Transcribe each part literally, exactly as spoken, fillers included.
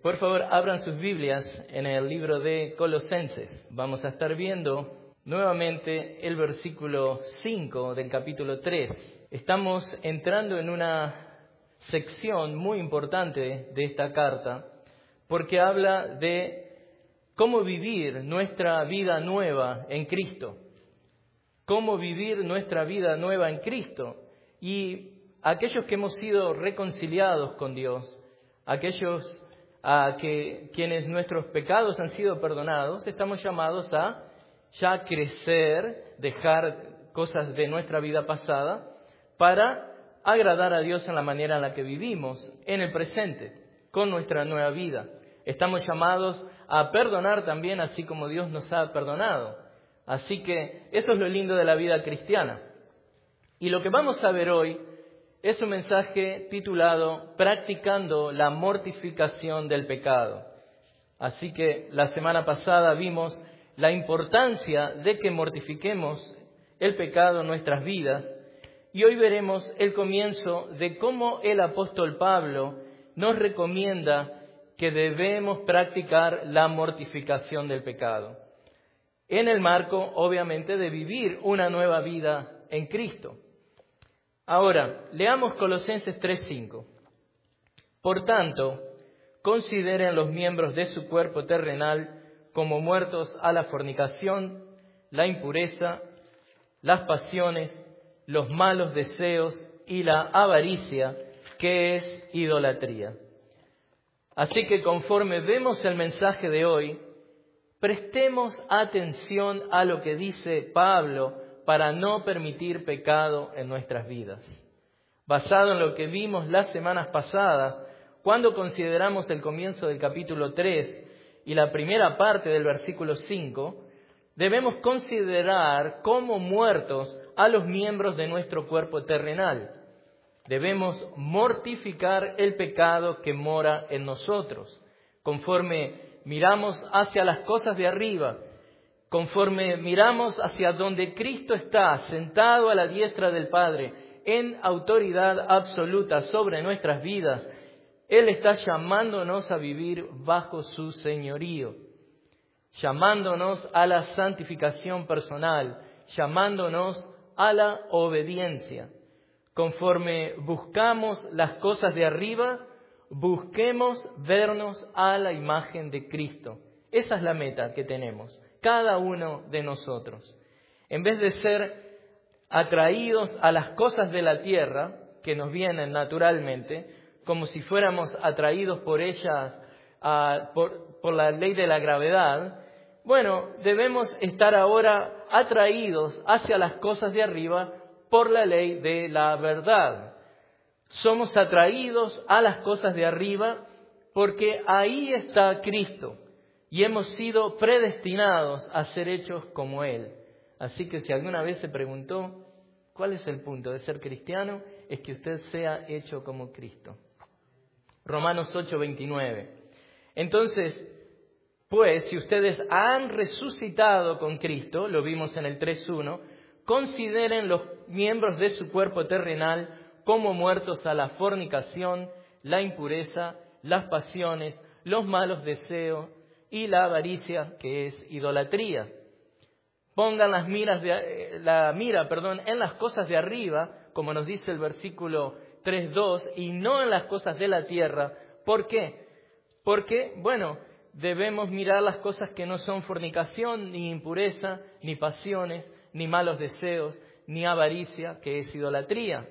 Por favor, abran sus Biblias en el libro de Colosenses. Vamos a estar viendo nuevamente el versículo cinco del capítulo tres. Estamos entrando en una sección muy importante de esta carta porque habla de cómo vivir nuestra vida nueva en Cristo. Cómo vivir nuestra vida nueva en Cristo. Y aquellos que hemos sido reconciliados con Dios, aquellos a que quienes nuestros pecados han sido perdonados, estamos llamados a ya crecer, dejar cosas de nuestra vida pasada para agradar a Dios en la manera en la que vivimos en el presente, con nuestra nueva vida. Estamos llamados a perdonar también así como Dios nos ha perdonado. Así que eso es lo lindo de la vida cristiana. Y lo que vamos a ver hoy es un mensaje titulado Practicando la mortificación del pecado. Así que la semana pasada vimos la importancia de que mortifiquemos el pecado en nuestras vidas y hoy veremos el comienzo de cómo el apóstol Pablo nos recomienda que debemos practicar la mortificación del pecado. En el marco, obviamente, de vivir una nueva vida en Cristo. Ahora, leamos Colosenses tres cinco. Por tanto, consideren los miembros de su cuerpo terrenal como muertos a la fornicación, la impureza, las pasiones, los malos deseos y la avaricia, que es idolatría. Así que conforme vemos el mensaje de hoy, prestemos atención a lo que dice Pablo para no permitir pecado en nuestras vidas. Basado en lo que vimos las semanas pasadas, cuando consideramos el comienzo del capítulo tres y la primera parte del versículo cinco, debemos considerar como muertos a los miembros de nuestro cuerpo terrenal. Debemos mortificar el pecado que mora en nosotros, conforme miramos hacia las cosas de arriba, conforme miramos hacia donde Cristo está sentado a la diestra del Padre en autoridad absoluta sobre nuestras vidas. Él está llamándonos a vivir bajo su señorío, llamándonos a la santificación personal, llamándonos a la obediencia. Conforme buscamos las cosas de arriba, busquemos vernos a la imagen de Cristo. Esa es la meta que tenemos, cada uno de nosotros. En vez de ser atraídos a las cosas de la tierra, que nos vienen naturalmente, como si fuéramos atraídos por ellas, uh, por, por la ley de la gravedad, bueno, debemos estar ahora atraídos hacia las cosas de arriba por la ley de la verdad. Somos atraídos a las cosas de arriba porque ahí está Cristo y hemos sido predestinados a ser hechos como Él. Así que si alguna vez se preguntó, ¿cuál es el punto de ser cristiano? Es que usted sea hecho como Cristo. Romanos ocho veintinueve. Entonces, pues, si ustedes han resucitado con Cristo, lo vimos en el tres uno, consideren los miembros de su cuerpo terrenal como muertos a la fornicación, la impureza, las pasiones, los malos deseos y la avaricia, que es idolatría. Pongan las miras de, la mira perdón, en las cosas de arriba, como nos dice el versículo tres dos, y no en las cosas de la tierra. ¿Por qué? Porque, bueno, debemos mirar las cosas que no son fornicación, ni impureza, ni pasiones, ni malos deseos, ni avaricia, que es idolatría.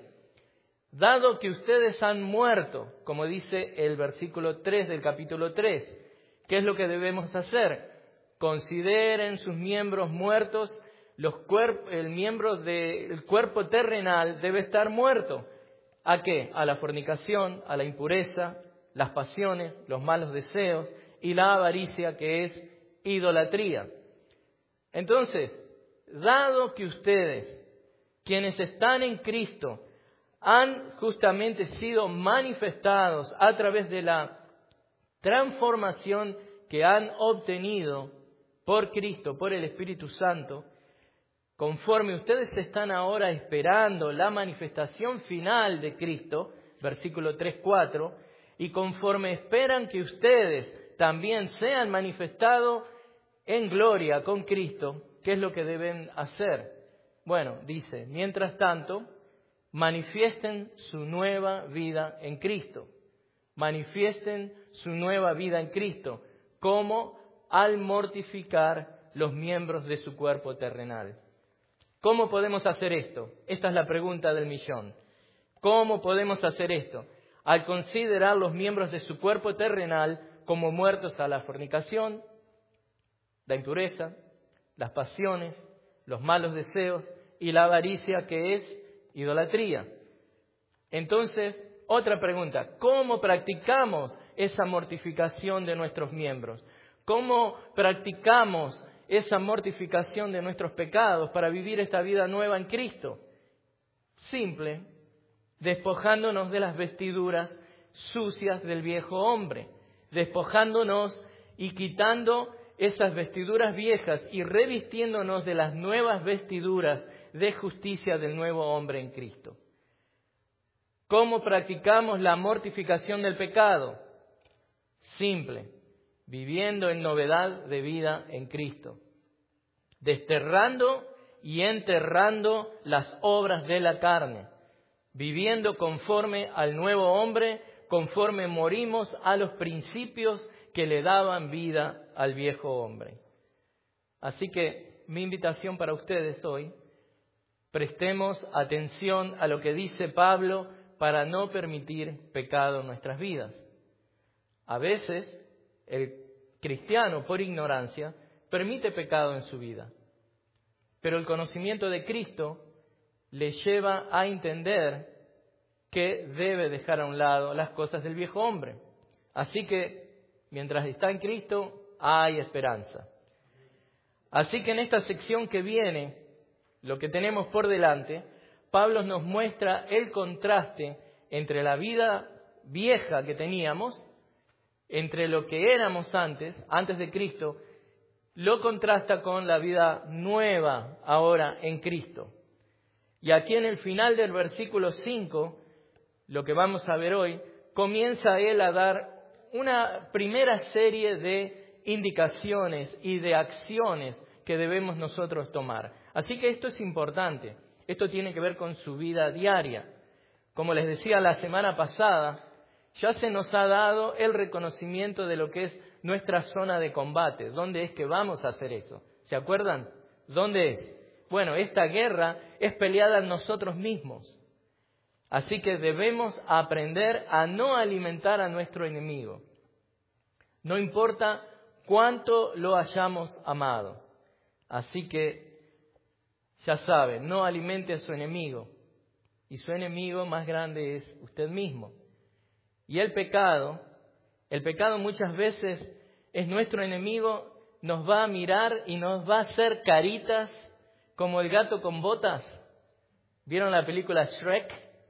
Dado que ustedes han muerto, como dice el versículo tres del capítulo tres, ¿qué es lo que debemos hacer? Consideren sus miembros muertos, los cuerp- el miembro del cuerpo terrenal debe estar muerto. ¿A qué? A la fornicación, a la impureza, las pasiones, los malos deseos y la avaricia, que es idolatría. Entonces, dado que ustedes, quienes están en Cristo, han justamente sido manifestados a través de la transformación que han obtenido por Cristo, por el Espíritu Santo, conforme ustedes están ahora esperando la manifestación final de Cristo, versículo tres cuatro, y conforme esperan que ustedes también sean manifestados en gloria con Cristo, ¿qué es lo que deben hacer? Bueno, dice, mientras tanto, manifiesten su nueva vida en Cristo. Manifiesten su nueva vida en Cristo, como al mortificar los miembros de su cuerpo terrenal. ¿Cómo podemos hacer esto? Esta es la pregunta del millón. ¿Cómo podemos hacer esto? Al considerar los miembros de su cuerpo terrenal como muertos a la fornicación, la impureza, las pasiones, los malos deseos y la avaricia, que es idolatría. Entonces, otra pregunta, ¿cómo practicamos esa mortificación de nuestros miembros? ¿Cómo practicamos esa mortificación de nuestros pecados para vivir esta vida nueva en Cristo? Simple, despojándonos de las vestiduras sucias del viejo hombre, despojándonos y quitando esas vestiduras viejas y revistiéndonos de las nuevas vestiduras de justicia del nuevo hombre en Cristo. ¿Cómo practicamos la mortificación del pecado? Simple, viviendo en novedad de vida en Cristo, desterrando y enterrando las obras de la carne, viviendo conforme al nuevo hombre, conforme morimos a los principios que le daban vida al viejo hombre. Así que mi invitación para ustedes hoy, prestemos atención a lo que dice Pablo para no permitir pecado en nuestras vidas. A veces el cristiano, por ignorancia, permite pecado en su vida, pero el conocimiento de Cristo le lleva a entender que debe dejar a un lado las cosas del viejo hombre. Así que, mientras está en Cristo, hay esperanza. Así que en esta sección que viene, lo que tenemos por delante, Pablo nos muestra el contraste entre la vida vieja que teníamos, entre lo que éramos antes, antes de Cristo, lo contrasta con la vida nueva ahora en Cristo. Y aquí en el final del versículo cinco, lo que vamos a ver hoy, comienza él a dar una primera serie de indicaciones y de acciones que debemos nosotros tomar. Así que esto es importante. Esto tiene que ver con su vida diaria. Como les decía la semana pasada, ya se nos ha dado el reconocimiento de lo que es nuestra zona de combate. ¿Dónde es que vamos a hacer eso? ¿Se acuerdan? ¿Dónde es? Bueno, esta guerra es peleada en nosotros mismos. Así que debemos aprender a no alimentar a nuestro enemigo. No importa cuánto lo hayamos amado. Así que ya saben, no alimente a su enemigo. Y su enemigo más grande es usted mismo. Y el pecado, el pecado muchas veces es nuestro enemigo, nos va a mirar y nos va a hacer caritas como el gato con botas. ¿Vieron la película Shrek?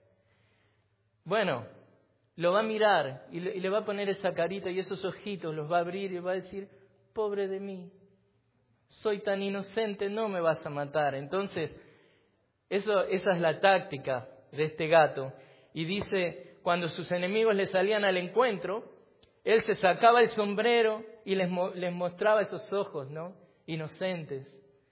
Bueno, lo va a mirar y le, y le va a poner esa carita y esos ojitos, los va a abrir y va a decir, pobre de mí, soy tan inocente, no me vas a matar. Entonces, eso, esa es la táctica de este gato. Y dice, cuando sus enemigos le salían al encuentro, él se sacaba el sombrero y les, les mostraba esos ojos, ¿no? Inocentes.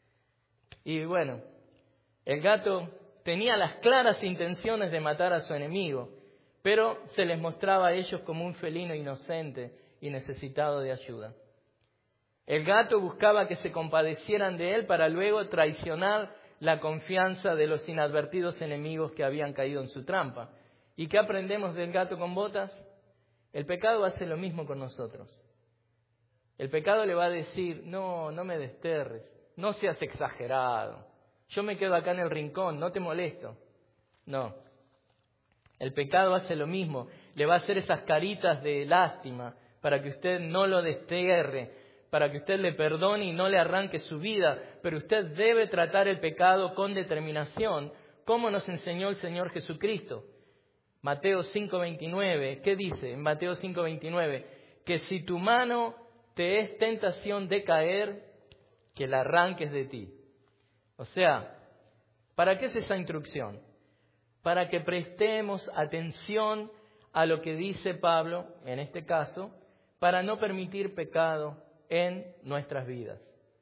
Y bueno, el gato tenía las claras intenciones de matar a su enemigo, pero se les mostraba a ellos como un felino inocente y necesitado de ayuda. El gato buscaba que se compadecieran de él para luego traicionar la confianza de los inadvertidos enemigos que habían caído en su trampa. ¿Y qué aprendemos del gato con botas? El pecado hace lo mismo con nosotros. El pecado le va a decir, no, no me desterres, no seas exagerado, yo me quedo acá en el rincón, no te molesto. No, el pecado hace lo mismo, le va a hacer esas caritas de lástima para que usted no lo desterre, para que usted le perdone y no le arranque su vida, pero usted debe tratar el pecado con determinación, como nos enseñó el Señor Jesucristo. Mateo cinco veintinueve, ¿qué dice en Mateo cinco veintinueve? Que si tu mano te es tentación de caer, que la arranques de ti. O sea, ¿para qué es esa instrucción? Para que prestemos atención a lo que dice Pablo, en este caso, para no permitir pecado en nuestras vidas.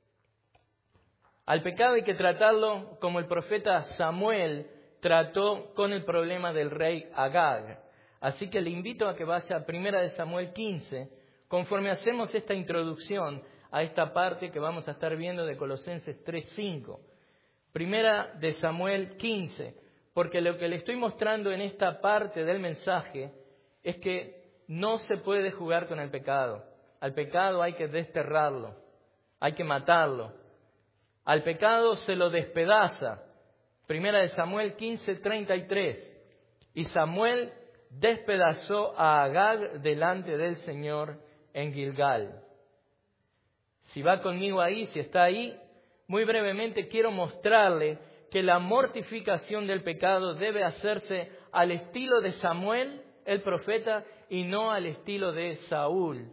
Al pecado hay que tratarlo como el profeta Samuel trató con el problema del rey Agag. Así que le invito a que vaya a Primera de Samuel quince, conforme hacemos esta introducción a esta parte que vamos a estar viendo de Colosenses tres cinco. Primera de Samuel quince, porque lo que le estoy mostrando en esta parte del mensaje es que no se puede jugar con el pecado. Al pecado hay que desterrarlo, hay que matarlo. Al pecado se lo despedaza. Primera de Samuel quince treinta y tres. Y Samuel despedazó a Agag delante del Señor en Gilgal. Si va conmigo ahí, si está ahí, muy brevemente quiero mostrarle que la mortificación del pecado debe hacerse al estilo de Samuel, el profeta, y no al estilo de Saúl.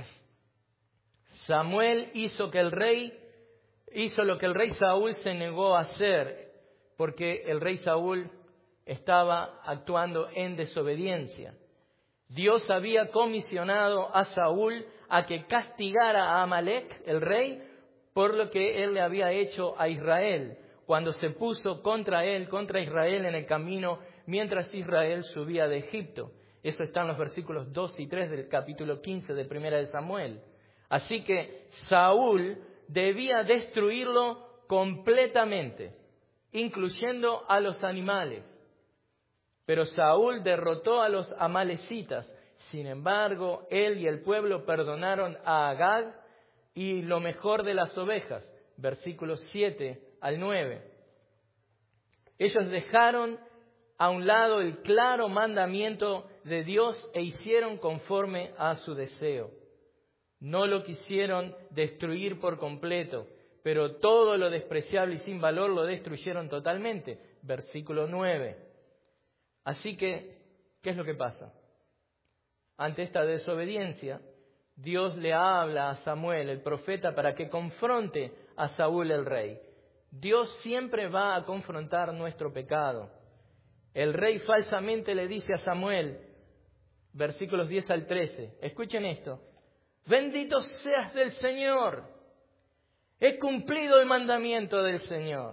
Samuel hizo que el rey, hizo lo que el rey Saúl se negó a hacer, porque el rey Saúl estaba actuando en desobediencia. Dios había comisionado a Saúl a que castigara a Amalek, el rey, por lo que él le había hecho a Israel, cuando se puso contra él, contra Israel en el camino, mientras Israel subía de Egipto. Eso está en los versículos dos y tres del capítulo quince de Primera de Samuel. Así que Saúl debía destruirlo completamente, incluyendo a los animales. Pero Saúl derrotó a los amalecitas. Sin embargo, él y el pueblo perdonaron a Agag y lo mejor de las ovejas. Versículos siete al nueve. Ellos dejaron a un lado el claro mandamiento de Dios e hicieron conforme a su deseo. No lo quisieron destruir por completo, pero todo lo despreciable y sin valor lo destruyeron totalmente. Versículo nueve. Así que, ¿qué es lo que pasa? Ante esta desobediencia, Dios le habla a Samuel, el profeta, para que confronte a Saúl el rey. Dios siempre va a confrontar nuestro pecado. El rey falsamente le dice a Samuel, versículos diez al trece, escuchen esto: bendito seas del Señor, he cumplido el mandamiento del Señor.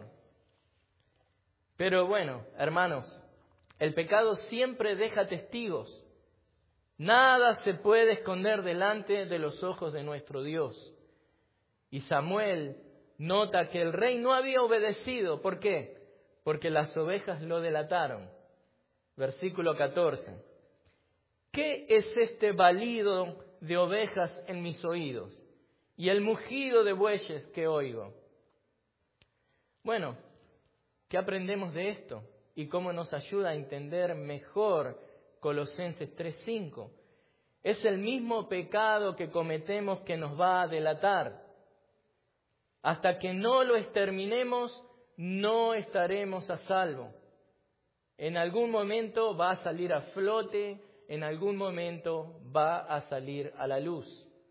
Pero bueno, hermanos, el pecado siempre deja testigos. Nada se puede esconder delante de los ojos de nuestro Dios. Y Samuel nota que el rey no había obedecido. ¿Por qué? Porque las ovejas lo delataron. Versículo catorce. ¿Qué es este balido de ovejas en mis oídos y el mugido de bueyes que oigo? Bueno, ¿qué aprendemos de esto? ¿Y cómo nos ayuda a entender mejor Colosenses tres cinco? Es el mismo pecado que cometemos que nos va a delatar. Hasta que no lo exterminemos, no estaremos a salvo. En algún momento va a salir a flote, en algún momento va a salir a la luz.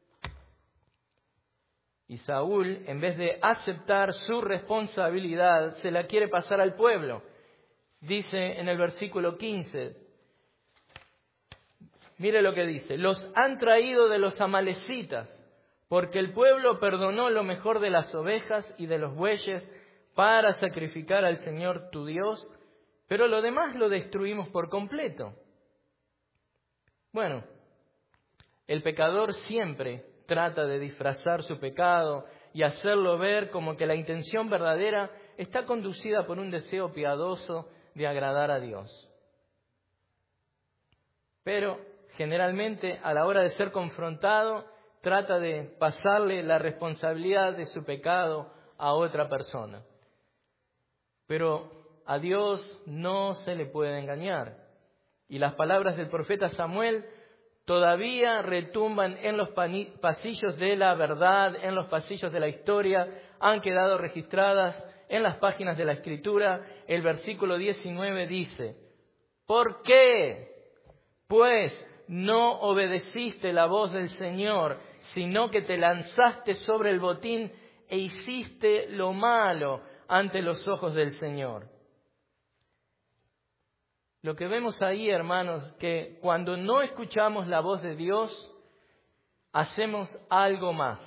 Y Saúl, en vez de aceptar su responsabilidad, se la quiere pasar al pueblo. Dice en el versículo quince, mire lo que dice: los han traído de los amalecitas, porque el pueblo perdonó lo mejor de las ovejas y de los bueyes para sacrificar al Señor tu Dios, pero lo demás lo destruimos por completo. Bueno, el pecador siempre trata de disfrazar su pecado y hacerlo ver como que la intención verdadera está conducida por un deseo piadoso de agradar a Dios. Pero generalmente a la hora de ser confrontado, trata de pasarle la responsabilidad de su pecado a otra persona. Pero a Dios no se le puede engañar. Y las palabras del profeta Samuel todavía retumban en los pasillos de la verdad, en los pasillos de la historia, han quedado registradas en las páginas de la Escritura. El versículo diecinueve dice: ¿por qué, pues, no obedeciste la voz del Señor, sino que te lanzaste sobre el botín e hiciste lo malo ante los ojos del Señor? Lo que vemos ahí, hermanos, que cuando no escuchamos la voz de Dios, hacemos algo más.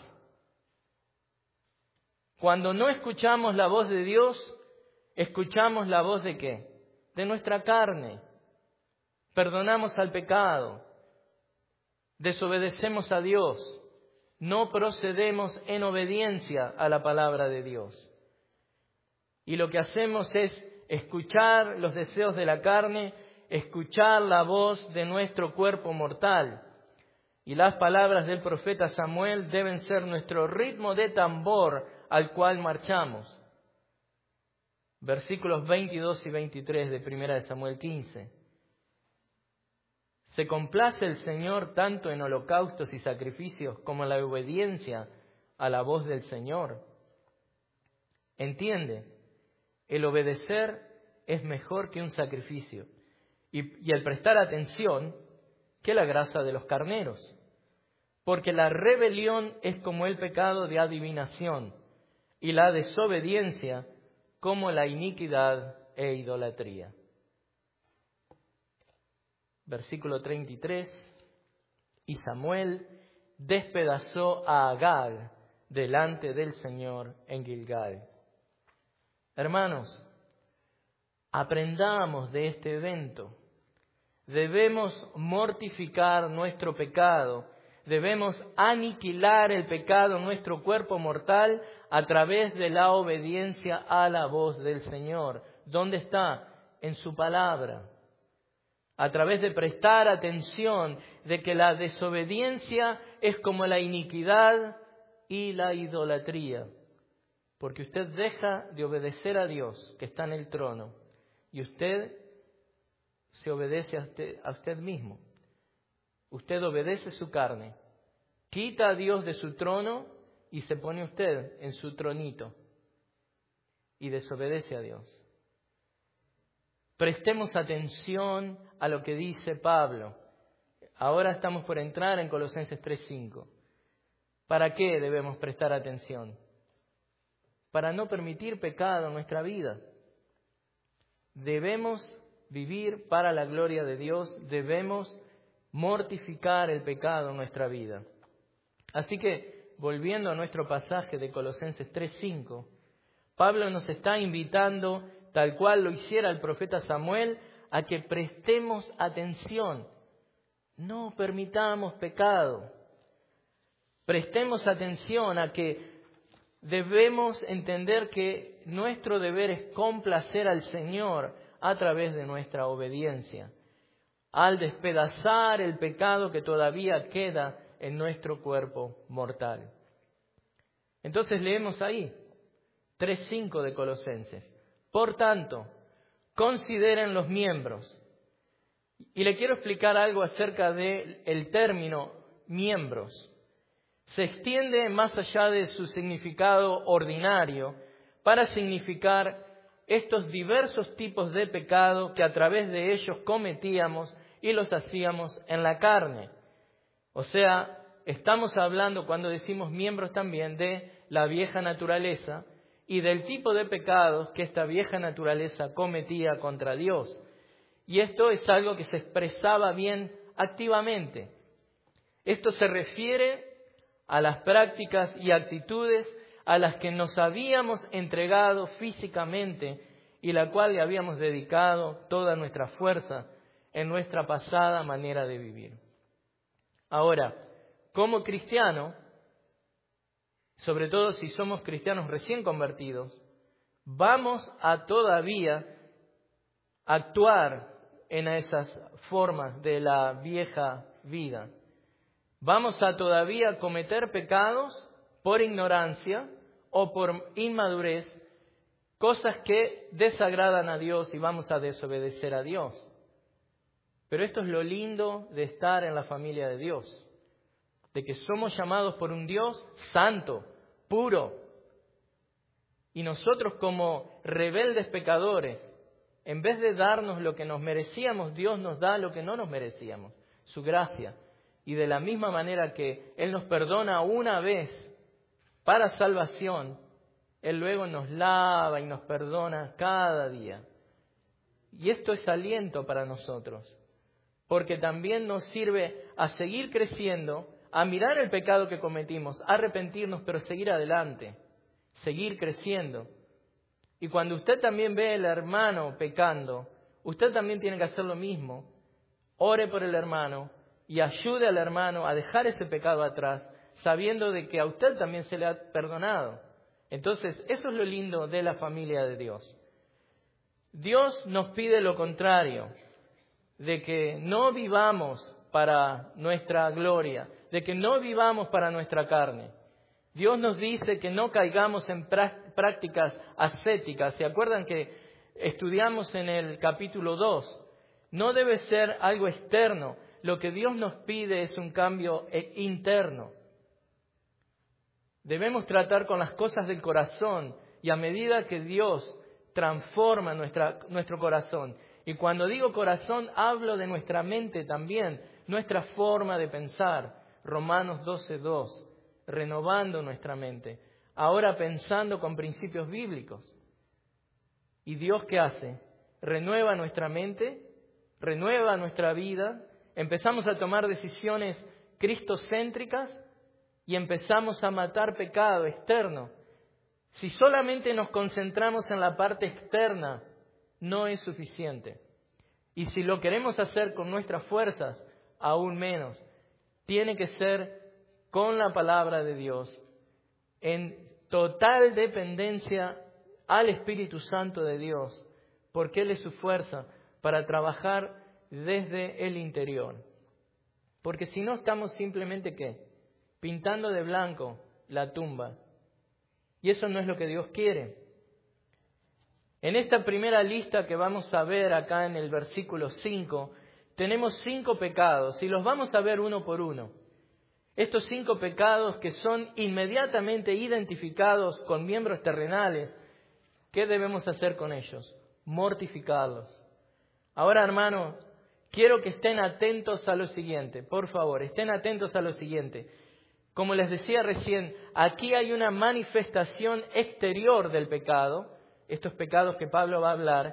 Cuando no escuchamos la voz de Dios, escuchamos la voz ¿de qué? De nuestra carne. Perdonamos al pecado. Desobedecemos a Dios. No procedemos en obediencia a la palabra de Dios. Y lo que hacemos es escuchar los deseos de la carne, escuchar la voz de nuestro cuerpo mortal. Y las palabras del profeta Samuel deben ser nuestro ritmo de tambor al cual marchamos. Versículos veintidós y veintitrés de Primera de Samuel quince. Se complace el Señor tanto en holocaustos y sacrificios como en la obediencia a la voz del Señor. Entiende, el obedecer es mejor que un sacrificio y, y el prestar atención que la grasa de los carneros. Porque la rebelión es como el pecado de adivinación y la desobediencia como la iniquidad e idolatría. Versículo treinta y tres. Y Samuel despedazó a Agag delante del Señor en Gilgal. Hermanos, aprendamos de este evento. Debemos mortificar nuestro pecado. Debemos aniquilar el pecado en nuestro cuerpo mortal a través de la obediencia a la voz del Señor. ¿Dónde está? En su palabra. A través de prestar atención de que la desobediencia es como la iniquidad y la idolatría. Porque usted deja de obedecer a Dios que está en el trono y usted se obedece a usted, a usted mismo. Usted obedece su carne, quita a Dios de su trono y se pone usted en su tronito y desobedece a Dios. Prestemos atención a lo que dice Pablo. Ahora estamos por entrar en Colosenses tres cinco. ¿Para qué debemos prestar atención? Para no permitir pecado en nuestra vida. Debemos vivir para la gloria de Dios, debemos mortificar el pecado en nuestra vida. Así que, volviendo a nuestro pasaje de Colosenses tres cinco, Pablo nos está invitando, tal cual lo hiciera el profeta Samuel, a que prestemos atención. No permitamos pecado. Prestemos atención a que debemos entender que nuestro deber es complacer al Señor a través de nuestra obediencia, al despedazar el pecado que todavía queda en nuestro cuerpo mortal. Entonces leemos ahí, tres cinco de Colosenses. Por tanto, consideren los miembros. Y le quiero explicar algo acerca del término miembros. Se extiende más allá de su significado ordinario para significar estos diversos tipos de pecado que a través de ellos cometíamos y los hacíamos en la carne. O sea, estamos hablando, cuando decimos miembros, también de la vieja naturaleza y del tipo de pecados que esta vieja naturaleza cometía contra Dios. Y esto es algo que se expresaba bien activamente. Esto se refiere a las prácticas y actitudes a las que nos habíamos entregado físicamente y la cual le habíamos dedicado toda nuestra fuerza en nuestra pasada manera de vivir. Ahora, como cristiano, sobre todo si somos cristianos recién convertidos, vamos a todavía actuar en esas formas de la vieja vida. Vamos a todavía cometer pecados por ignorancia o por inmadurez, cosas que desagradan a Dios y vamos a desobedecer a Dios. Pero esto es lo lindo de estar en la familia de Dios, de que somos llamados por un Dios santo, puro. Y nosotros como rebeldes pecadores, en vez de darnos lo que nos merecíamos, Dios nos da lo que no nos merecíamos, su gracia. Y de la misma manera que Él nos perdona una vez para salvación, Él luego nos lava y nos perdona cada día. Y esto es aliento para nosotros, porque también nos sirve a seguir creciendo, a mirar el pecado que cometimos, a arrepentirnos, pero seguir adelante, seguir creciendo. Y cuando usted también ve al hermano pecando, usted también tiene que hacer lo mismo. Ore por el hermano y ayude al hermano a dejar ese pecado atrás, sabiendo de que a usted también se le ha perdonado. Entonces, eso es lo lindo de la familia de Dios. Dios nos pide lo contrario, de que no vivamos para nuestra gloria, de que no vivamos para nuestra carne. Dios nos dice que no caigamos en prácticas ascéticas. ¿Se acuerdan que estudiamos en el capítulo dos? No debe ser algo externo. Lo que Dios nos pide es un cambio interno. Debemos tratar con las cosas del corazón y a medida que Dios transforma nuestra, nuestro corazón. Y cuando digo corazón, hablo de nuestra mente también, nuestra forma de pensar. Romanos doce dos, renovando nuestra mente. Ahora pensando con principios bíblicos. ¿Y Dios qué hace? Renueva nuestra mente, renueva nuestra vida, empezamos a tomar decisiones cristocéntricas y empezamos a matar pecado externo. Si solamente nos concentramos en la parte externa, no es suficiente. Y si lo queremos hacer con nuestras fuerzas, aún menos. Tiene que ser con la palabra de Dios, en total dependencia al Espíritu Santo de Dios, porque Él es su fuerza para trabajar desde el interior. Porque si no estamos simplemente, ¿qué? Pintando de blanco la tumba. Y eso no es lo que Dios quiere. En esta primera lista que vamos a ver acá en el versículo cinco, tenemos cinco pecados y los vamos a ver uno por uno. Estos cinco pecados que son inmediatamente identificados con miembros terrenales, ¿qué debemos hacer con ellos? Mortificarlos. Ahora, hermanos, quiero que estén atentos a lo siguiente. Por favor, estén atentos a lo siguiente. Como les decía recién, aquí hay una manifestación exterior del pecado, estos pecados que Pablo va a hablar,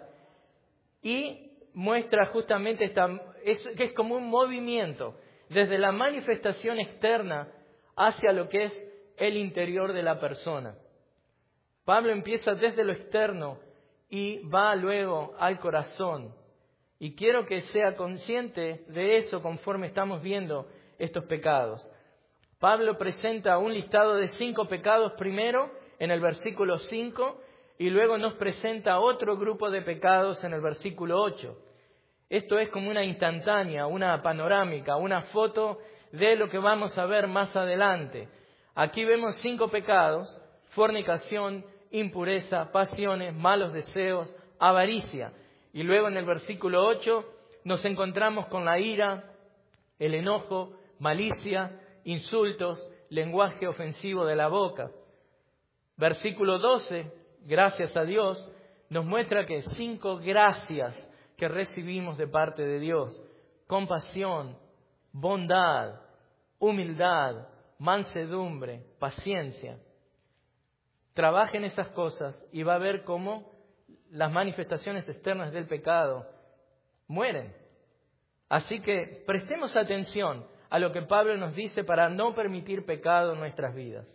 y muestra justamente esta, es, que es como un movimiento desde la manifestación externa hacia lo que es el interior de la persona. Pablo empieza desde lo externo y va luego al corazón. Y quiero que sea consciente de eso conforme estamos viendo estos pecados. Pablo presenta un listado de cinco pecados primero en el versículo cinco y luego nos presenta otro grupo de pecados en el versículo ocho. Esto es como una instantánea, una panorámica, una foto de lo que vamos a ver más adelante. Aquí vemos cinco pecados: fornicación, impureza, pasiones, malos deseos, avaricia. Y luego en el versículo ocho nos encontramos con la ira, el enojo, malicia, insultos, lenguaje ofensivo de la boca. Versículo doce, gracias a Dios, nos muestra que cinco gracias que recibimos de parte de Dios: compasión, bondad, humildad, mansedumbre, paciencia. Trabaje en esas cosas y va a ver cómo las manifestaciones externas del pecado mueren. Así que prestemos atención a lo que Pablo nos dice para no permitir pecado en nuestras vidas.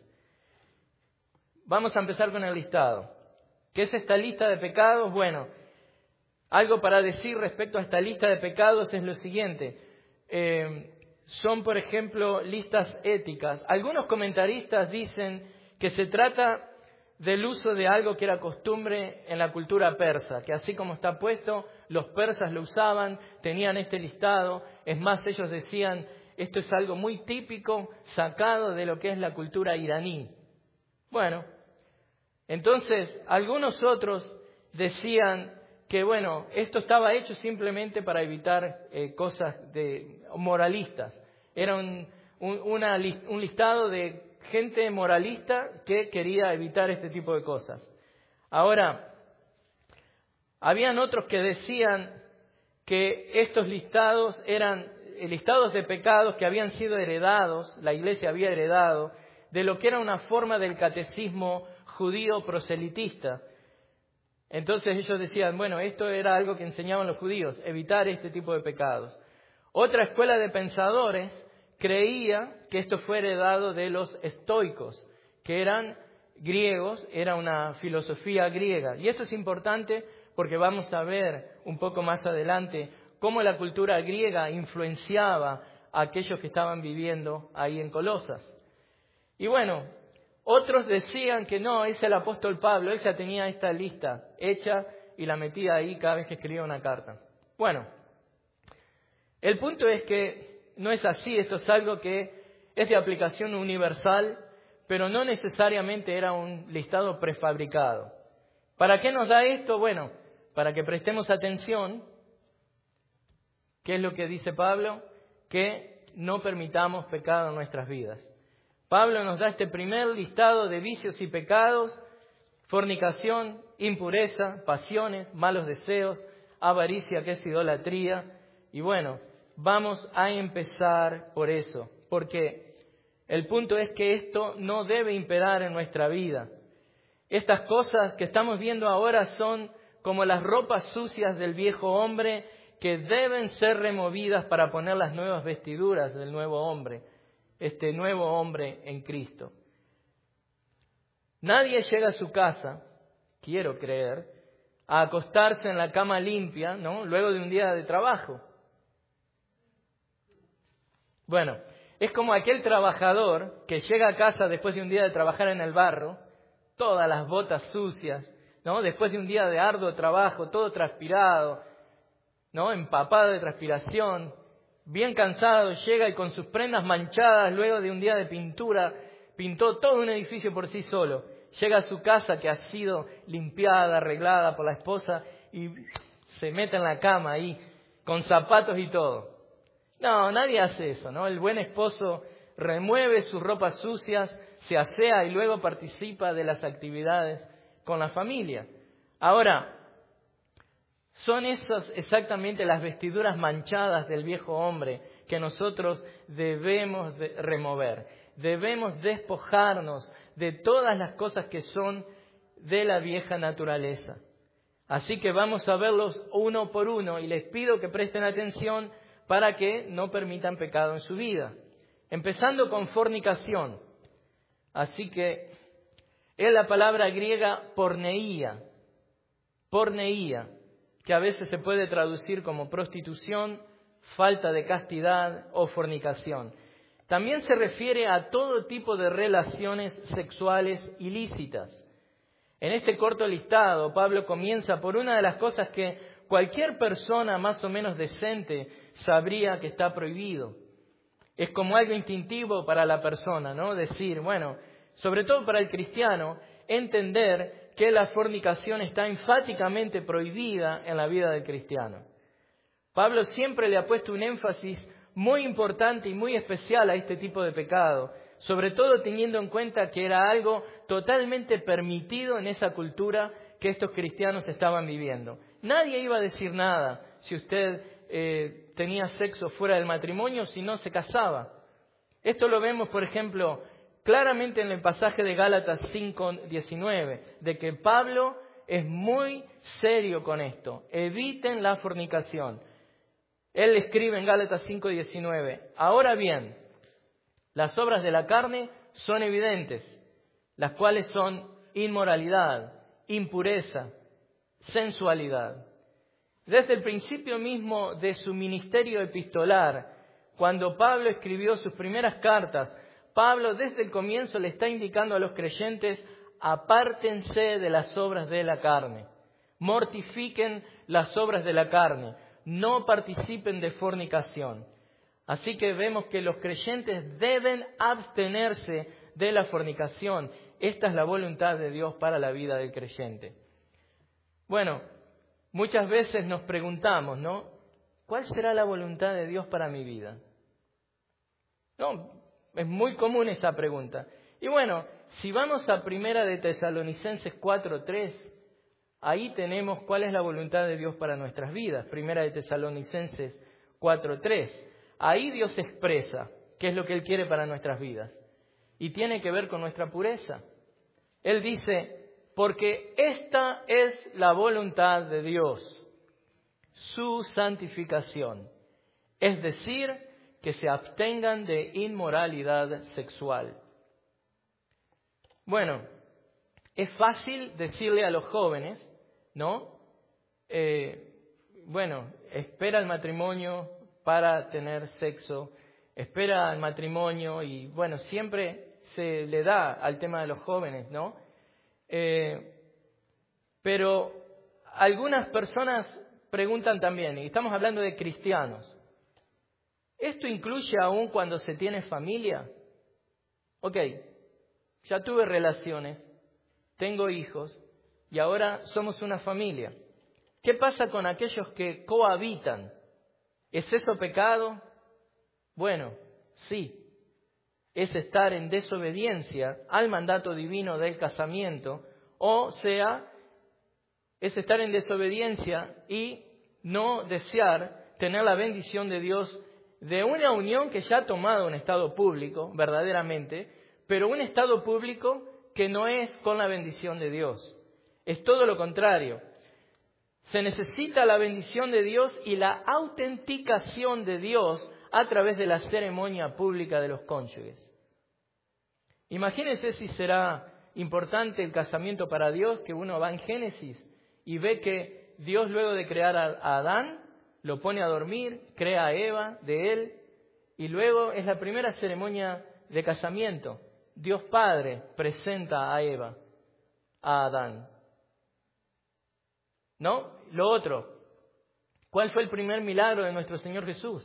Vamos a empezar con el listado. ¿Qué es esta lista de pecados? Bueno, algo para decir respecto a esta lista de pecados es lo siguiente. Eh, son, por ejemplo, listas éticas. Algunos comentaristas dicen que se trata del uso de algo que era costumbre en la cultura persa, que así como está puesto, los persas lo usaban, tenían este listado. Es más, ellos decían, esto es algo muy típico, sacado de lo que es la cultura iraní. Bueno, entonces algunos otros decían que, bueno, esto estaba hecho simplemente para evitar eh, cosas de moralistas. Era un, un, una, un listado de gente moralista que quería evitar este tipo de cosas. Ahora, habían otros que decían que estos listados eran listados de pecados que habían sido heredados, la Iglesia había heredado, de lo que era una forma del catecismo judío proselitista. Entonces ellos decían, bueno, esto era algo que enseñaban los judíos, evitar este tipo de pecados. Otra escuela de pensadores creía que esto fue heredado de los estoicos, que eran griegos, era una filosofía griega. Y esto es importante porque vamos a ver un poco más adelante cómo la cultura griega influenciaba a aquellos que estaban viviendo ahí en Colosas. Y bueno, otros decían que no, es el apóstol Pablo, él ya tenía esta lista hecha y la metía ahí cada vez que escribía una carta. Bueno, el punto es que no es así, esto es algo que es de aplicación universal, pero no necesariamente era un listado prefabricado. ¿Para qué nos da esto? Bueno, para que prestemos atención. ¿Qué es lo que dice Pablo? Que no permitamos pecado en nuestras vidas. Pablo nos da este primer listado de vicios y pecados: fornicación, impureza, pasiones, malos deseos, avaricia, que es idolatría. Y bueno, vamos a empezar por eso, porque el punto es que esto no debe imperar en nuestra vida. Estas cosas que estamos viendo ahora son como las ropas sucias del viejo hombre que deben ser removidas para poner las nuevas vestiduras del nuevo hombre, este nuevo hombre en Cristo. Nadie llega a su casa, quiero creer, a acostarse en la cama limpia, ¿no?, luego de un día de trabajo. Bueno, es como aquel trabajador que llega a casa después de un día de trabajar en el barro, todas las botas sucias, ¿no?, después de un día de arduo trabajo, todo transpirado, ¿no?, empapado de transpiración, bien cansado, llega y con sus prendas manchadas, luego de un día de pintura, pintó todo un edificio por sí solo. Llega a su casa que ha sido limpiada, arreglada por la esposa y se mete en la cama ahí, con zapatos y todo. No, nadie hace eso, ¿no? El buen esposo remueve sus ropas sucias, se asea y luego participa de las actividades con la familia. Ahora, son esas exactamente las vestiduras manchadas del viejo hombre que nosotros debemos de remover. Debemos despojarnos de todas las cosas que son de la vieja naturaleza. Así que vamos a verlos uno por uno y les pido que presten atención para que no permitan pecado en su vida. Empezando con fornicación. Así que es la palabra griega porneía. Porneía, que a veces se puede traducir como prostitución, falta de castidad o fornicación. También se refiere a todo tipo de relaciones sexuales ilícitas. En este corto listado, Pablo comienza por una de las cosas que cualquier persona más o menos decente sabría que está prohibido. Es como algo instintivo para la persona, ¿no? Decir, bueno, sobre todo para el cristiano, entender que la fornicación está enfáticamente prohibida en la vida del cristiano. Pablo siempre le ha puesto un énfasis muy importante y muy especial a este tipo de pecado, sobre todo teniendo en cuenta que era algo totalmente permitido en esa cultura que estos cristianos estaban viviendo. Nadie iba a decir nada si usted eh, tenía sexo fuera del matrimonio, si no se casaba. Esto lo vemos, por ejemplo, claramente en el pasaje de Gálatas cinco diecinueve, de que Pablo es muy serio con esto. Eviten la fornicación. Él escribe en Gálatas cinco diecinueve, ahora bien, las obras de la carne son evidentes, las cuales son inmoralidad, impureza, sensualidad. Desde el principio mismo de su ministerio epistolar, cuando Pablo escribió sus primeras cartas, Pablo desde el comienzo le está indicando a los creyentes, apártense de las obras de la carne, mortifiquen las obras de la carne, no participen de fornicación. Así que vemos que los creyentes deben abstenerse de la fornicación. Esta es la voluntad de Dios para la vida del creyente. Bueno, muchas veces nos preguntamos, ¿no? ¿Cuál será la voluntad de Dios para mi vida? No, es muy común esa pregunta. Y bueno, si vamos a Primera de Tesalonicenses cuatro tres, ahí tenemos cuál es la voluntad de Dios para nuestras vidas. Primera de Tesalonicenses cuatro tres. Ahí Dios expresa qué es lo que Él quiere para nuestras vidas. Y tiene que ver con nuestra pureza. Él dice, porque esta es la voluntad de Dios, su santificación, es decir, que se abstengan de inmoralidad sexual. Bueno, es fácil decirle a los jóvenes, ¿no? Eh, bueno, espera el matrimonio para tener sexo, espera el matrimonio y, bueno, siempre se le da al tema de los jóvenes, ¿no? Eh, pero algunas personas preguntan también, y estamos hablando de cristianos, ¿esto incluye aún cuando se tiene familia? Ok, ya tuve relaciones, tengo hijos y ahora somos una familia. ¿Qué pasa con aquellos que cohabitan? ¿Es eso pecado? Bueno, sí. Es estar en desobediencia al mandato divino del casamiento, o sea, es estar en desobediencia y no desear tener la bendición de Dios de una unión que ya ha tomado un estado público, verdaderamente, pero un estado público que no es con la bendición de Dios. Es todo lo contrario. Se necesita la bendición de Dios y la autenticación de Dios a través de la ceremonia pública de los cónyuges. Imagínense si será importante el casamiento para Dios, que uno va en Génesis y ve que Dios, luego de crear a Adán, lo pone a dormir, crea a Eva de él, y luego es la primera ceremonia de casamiento. Dios Padre presenta a Eva, a Adán. ¿No? Lo otro, ¿cuál fue el primer milagro de nuestro Señor Jesús?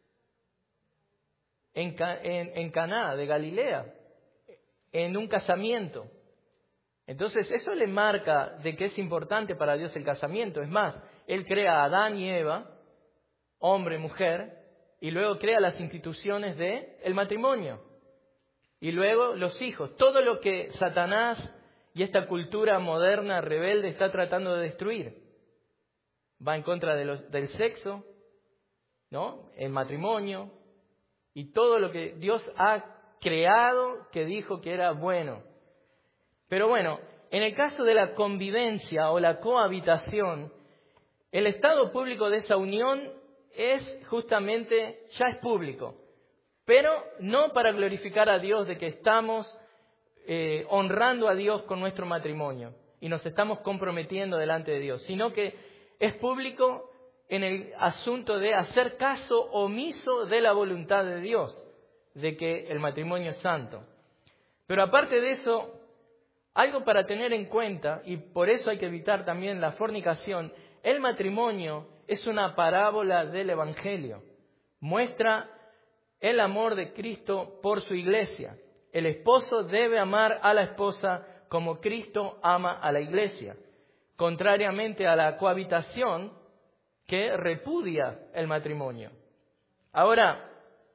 En, en, en Caná de Galilea, en un casamiento. Entonces, eso le marca de que es importante para Dios el casamiento. Es más, Él crea a Adán y Eva, hombre, mujer, y luego crea las instituciones del matrimonio. Y luego los hijos. Todo lo que Satanás y esta cultura moderna rebelde está tratando de destruir. Va en contra de los, del sexo, ¿no? El matrimonio y todo lo que Dios ha creado que dijo que era bueno. Pero bueno, en el caso de la convivencia o la cohabitación, el estado público de esa unión es justamente, ya es público, pero no para glorificar a Dios de que estamos eh, honrando a Dios con nuestro matrimonio y nos estamos comprometiendo delante de Dios, sino que es público en el asunto de hacer caso omiso de la voluntad de Dios, de que el matrimonio es santo. Pero aparte de eso, algo para tener en cuenta, y por eso hay que evitar también la fornicación, el matrimonio es una parábola del Evangelio. Muestra el amor de Cristo por su iglesia. El esposo debe amar a la esposa como Cristo ama a la iglesia, contrariamente a la cohabitación que repudia el matrimonio. Ahora,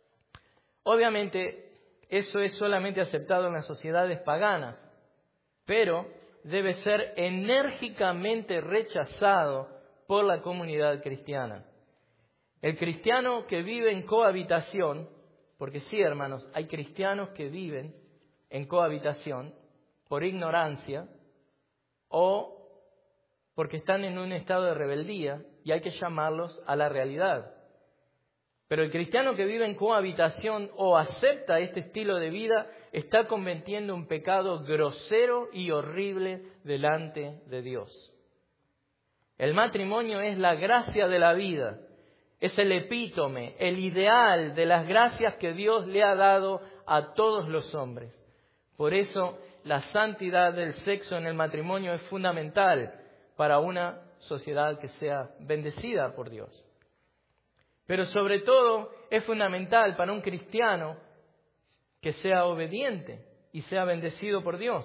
obviamente, eso es solamente aceptado en las sociedades paganas, pero debe ser enérgicamente rechazado por la comunidad cristiana. El cristiano que vive en cohabitación, porque sí, hermanos, hay cristianos que viven en cohabitación por ignorancia o porque están en un estado de rebeldía y hay que llamarlos a la realidad. Pero el cristiano que vive en cohabitación o acepta este estilo de vida está cometiendo un pecado grosero y horrible delante de Dios. El matrimonio es la gracia de la vida, es el epítome, el ideal de las gracias que Dios le ha dado a todos los hombres. Por eso la santidad del sexo en el matrimonio es fundamental para una sociedad que sea bendecida por Dios. Pero sobre todo es fundamental para un cristiano que sea obediente y sea bendecido por Dios.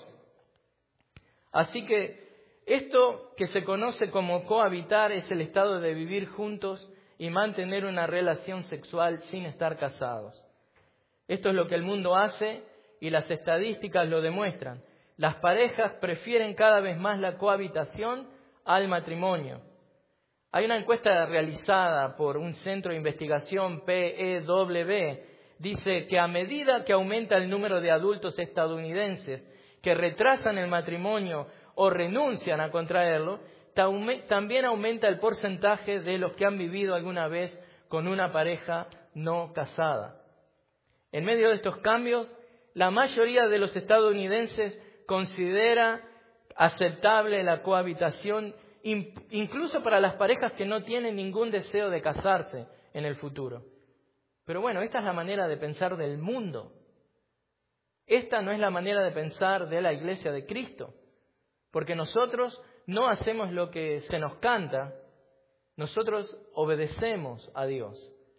Así que esto que se conoce como cohabitar es el estado de vivir juntos y mantener una relación sexual sin estar casados. Esto es lo que el mundo hace y las estadísticas lo demuestran. Las parejas prefieren cada vez más la cohabitación al matrimonio. Hay una encuesta realizada por un centro de investigación P E W, dice que a medida que aumenta el número de adultos estadounidenses que retrasan el matrimonio o renuncian a contraerlo, también aumenta el porcentaje de los que han vivido alguna vez con una pareja no casada. En medio de estos cambios, la mayoría de los estadounidenses considera aceptable la cohabitación, incluso para las parejas que no tienen ningún deseo de casarse en el futuro. Pero bueno, esta es la manera de pensar del mundo. Esta no es la manera de pensar de la Iglesia de Cristo, porque nosotros no hacemos lo que se nos canta, nosotros obedecemos a Dios.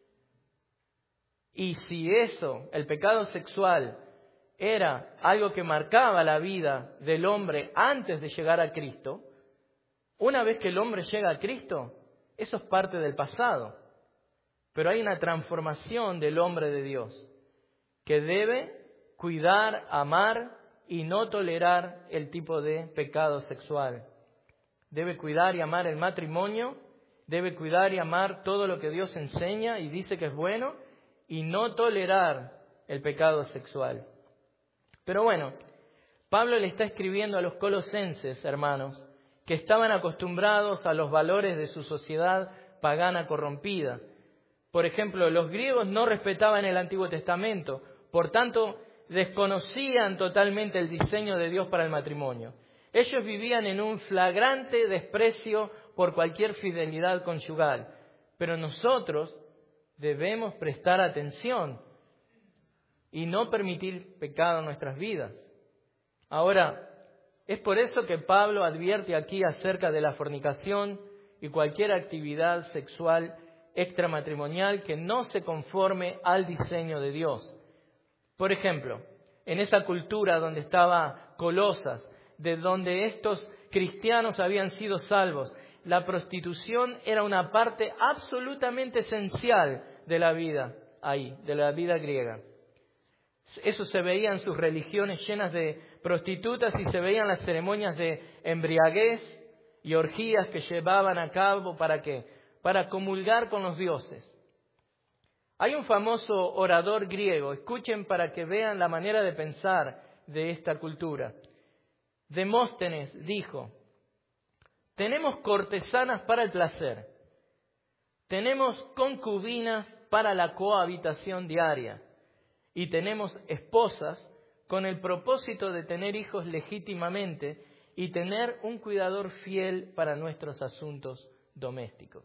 Y si eso, el pecado sexual, era algo que marcaba la vida del hombre antes de llegar a Cristo, una vez que el hombre llega a Cristo, eso es parte del pasado. Pero hay una transformación del hombre de Dios que debe cuidar, amar y no tolerar el tipo de pecado sexual. Debe cuidar y amar el matrimonio, debe cuidar y amar todo lo que Dios enseña y dice que es bueno y no tolerar el pecado sexual. Pero bueno, Pablo le está escribiendo a los colosenses, hermanos, que estaban acostumbrados a los valores de su sociedad pagana corrompida. Por ejemplo, los griegos no respetaban el Antiguo Testamento, por tanto, desconocían totalmente el diseño de Dios para el matrimonio. Ellos vivían en un flagrante desprecio por cualquier fidelidad conyugal. Pero nosotros debemos prestar atención y no permitir pecado en nuestras vidas. Ahora, es por eso que Pablo advierte aquí acerca de la fornicación y cualquier actividad sexual extramatrimonial que no se conforme al diseño de Dios. Por ejemplo, en esa cultura donde estaba Colosas, de donde estos cristianos habían sido salvos, la prostitución era una parte absolutamente esencial de la vida ahí, de la vida griega. Eso se veía en sus religiones llenas de prostitutas y se veían las ceremonias de embriaguez y orgías que llevaban a cabo para qué, para comulgar con los dioses. Hay un famoso orador griego, escuchen para que vean la manera de pensar de esta cultura. Demóstenes dijo: tenemos cortesanas para el placer, tenemos concubinas para la cohabitación diaria y tenemos esposas con el propósito de tener hijos legítimamente y tener un cuidador fiel para nuestros asuntos domésticos.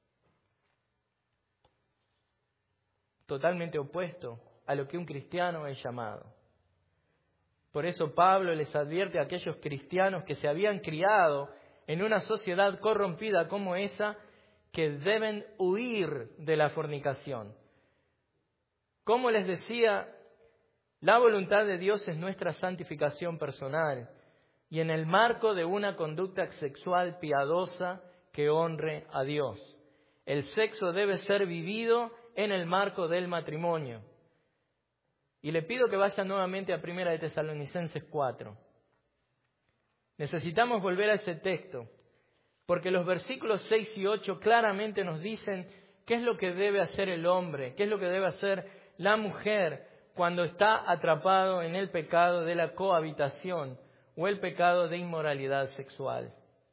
Totalmente opuesto a lo que un cristiano es llamado. Por eso Pablo les advierte a aquellos cristianos que se habían criado en una sociedad corrompida como esa, que deben huir de la fornicación. Como les decía, la voluntad de Dios es nuestra santificación personal y en el marco de una conducta sexual piadosa que honre a Dios. El sexo debe ser vivido en el marco del matrimonio. Y le pido que vaya nuevamente a Primera de Tesalonicenses cuatro. Necesitamos volver a ese texto, porque los versículos seis y ocho claramente nos dicen qué es lo que debe hacer el hombre, qué es lo que debe hacer la mujer cuando está atrapado en el pecado de la cohabitación o el pecado de inmoralidad sexual.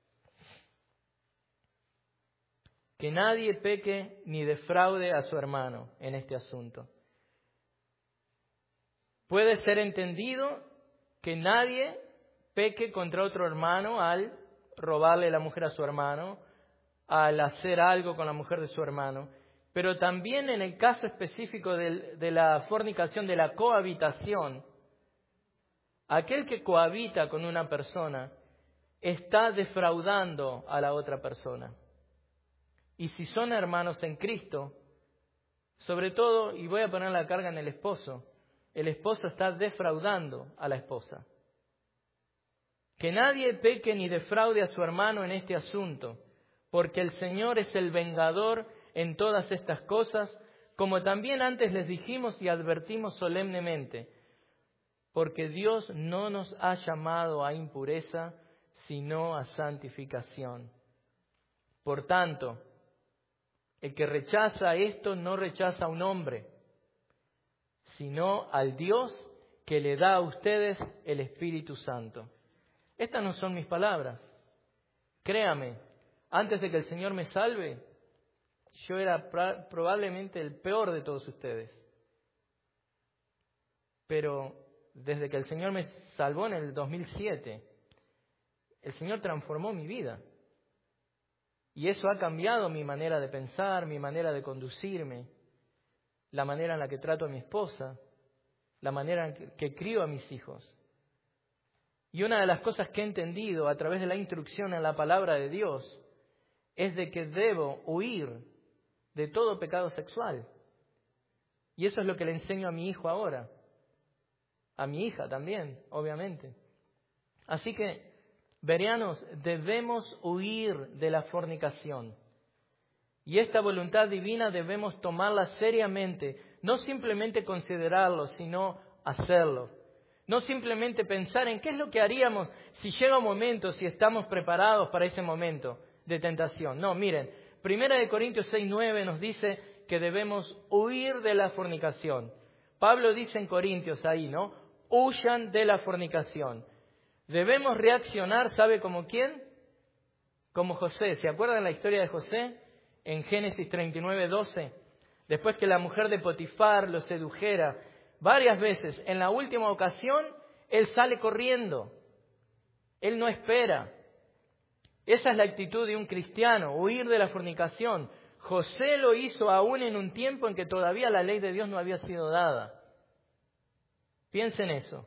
Que nadie peque ni defraude a su hermano en este asunto. Puede ser entendido que nadie peque contra otro hermano al robarle la mujer a su hermano, al hacer algo con la mujer de su hermano, pero también en el caso específico de, de la fornicación, de la cohabitación, aquel que cohabita con una persona está defraudando a la otra persona. Y si son hermanos en Cristo, sobre todo, y voy a poner la carga en el esposo, el esposo está defraudando a la esposa. Que nadie peque ni defraude a su hermano en este asunto, porque el Señor es el vengador en todas estas cosas, como también antes les dijimos y advertimos solemnemente, porque Dios no nos ha llamado a impureza, sino a santificación. Por tanto, el que rechaza esto no rechaza a un hombre, sino al Dios que le da a ustedes el Espíritu Santo. Estas no son mis palabras. Créame, antes de que el Señor me salve, yo era pra- probablemente el peor de todos ustedes. Pero desde que el Señor me salvó en el dos mil siete, el Señor transformó mi vida. Y eso ha cambiado mi manera de pensar, mi manera de conducirme, la manera en la que trato a mi esposa, la manera en que, que crío a mis hijos. Y una de las cosas que he entendido a través de la instrucción en la palabra de Dios es de que debo huir de todo pecado sexual. Y eso es lo que le enseño a mi hijo ahora. A mi hija también, obviamente. Así que, bereanos, debemos huir de la fornicación. Y esta voluntad divina debemos tomarla seriamente, no simplemente considerarlo, sino hacerlo. No simplemente pensar en qué es lo que haríamos si llega un momento, si estamos preparados para ese momento de tentación. No, miren, Primera de Corintios seis nueve nos dice que debemos huir de la fornicación. Pablo dice en Corintios ahí, ¿no? Huyan de la fornicación. Debemos reaccionar, ¿sabe como quién? Como José. ¿Se acuerdan la historia de José? En Génesis treinta y nueve doce. Después que la mujer de Potifar lo sedujera varias veces, en la última ocasión, él sale corriendo. Él no espera. Esa es la actitud de un cristiano, huir de la fornicación. José lo hizo aún en un tiempo en que todavía la ley de Dios no había sido dada. Piensen eso.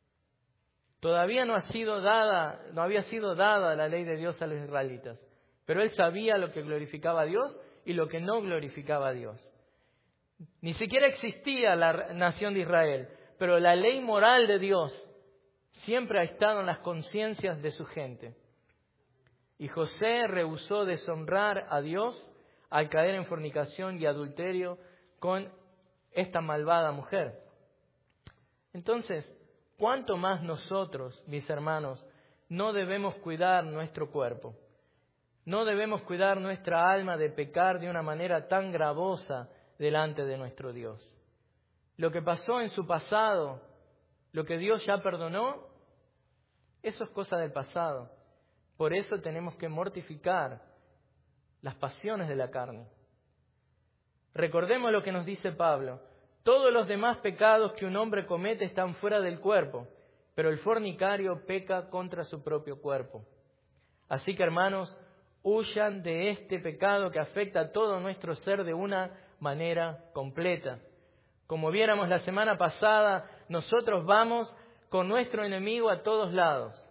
Todavía no ha sido dada, no había sido dada la ley de Dios a los israelitas. Pero él sabía lo que glorificaba a Dios y lo que no glorificaba a Dios. Ni siquiera existía la nación de Israel, pero la ley moral de Dios siempre ha estado en las conciencias de su gente. Y José rehusó deshonrar a Dios al caer en fornicación y adulterio con esta malvada mujer. Entonces, ¿cuánto más nosotros, mis hermanos, no debemos cuidar nuestro cuerpo? No debemos cuidar nuestra alma de pecar de una manera tan gravosa delante de nuestro Dios. Lo que pasó en su pasado, lo que Dios ya perdonó, eso es cosa del pasado. Por eso tenemos que mortificar las pasiones de la carne. Recordemos lo que nos dice Pablo. Todos los demás pecados que un hombre comete están fuera del cuerpo, pero el fornicario peca contra su propio cuerpo. Así que, hermanos, huyan de este pecado que afecta a todo nuestro ser de una manera completa. Como viéramos la semana pasada, nosotros vamos con nuestro enemigo a todos lados.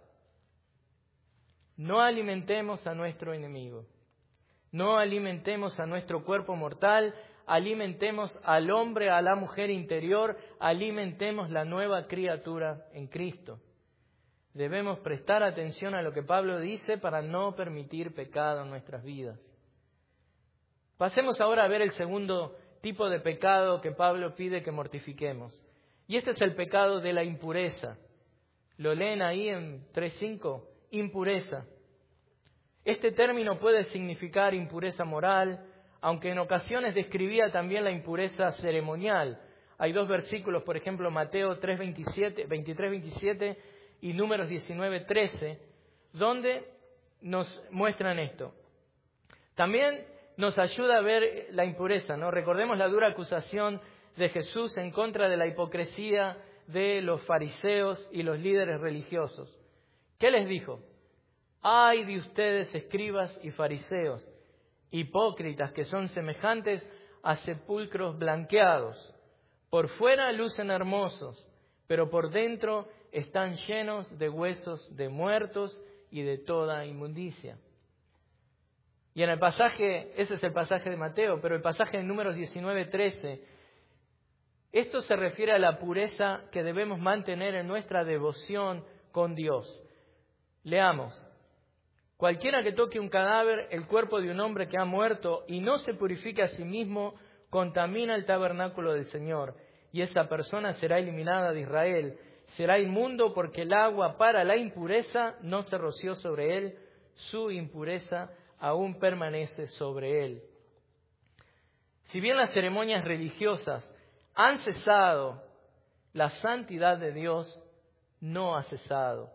No alimentemos a nuestro enemigo. No alimentemos a nuestro cuerpo mortal. Alimentemos al hombre, a la mujer interior. Alimentemos la nueva criatura en Cristo. Debemos prestar atención a lo que Pablo dice para no permitir pecado en nuestras vidas. Pasemos ahora a ver el segundo tipo de pecado que Pablo pide que mortifiquemos. Y este es el pecado de la impureza. Lo leen ahí en tres cinco. Impureza. Este término puede significar impureza moral, aunque en ocasiones describía también la impureza ceremonial. Hay dos versículos, por ejemplo, Mateo tres veintisiete, veintitrés veintisiete y Números diecinueve trece, donde nos muestran esto. También nos ayuda a ver la impureza, ¿no? Recordemos la dura acusación de Jesús en contra de la hipocresía de los fariseos y los líderes religiosos. ¿Qué les dijo? ¡Ay de ustedes, escribas y fariseos, hipócritas que son semejantes a sepulcros blanqueados! Por fuera lucen hermosos, pero por dentro están llenos de huesos de muertos y de toda inmundicia. Y en el pasaje, ese es el pasaje de Mateo, pero el pasaje de Números diecinueve trece, esto se refiere a la pureza que debemos mantener en nuestra devoción con Dios. Leamos. Cualquiera que toque un cadáver, el cuerpo de un hombre que ha muerto, y no se purifique a sí mismo, contamina el tabernáculo del Señor, y esa persona será eliminada de Israel. Será inmundo porque el agua para la impureza no se roció sobre él, su impureza aún permanece sobre él. Si bien las ceremonias religiosas han cesado, la santidad de Dios no ha cesado.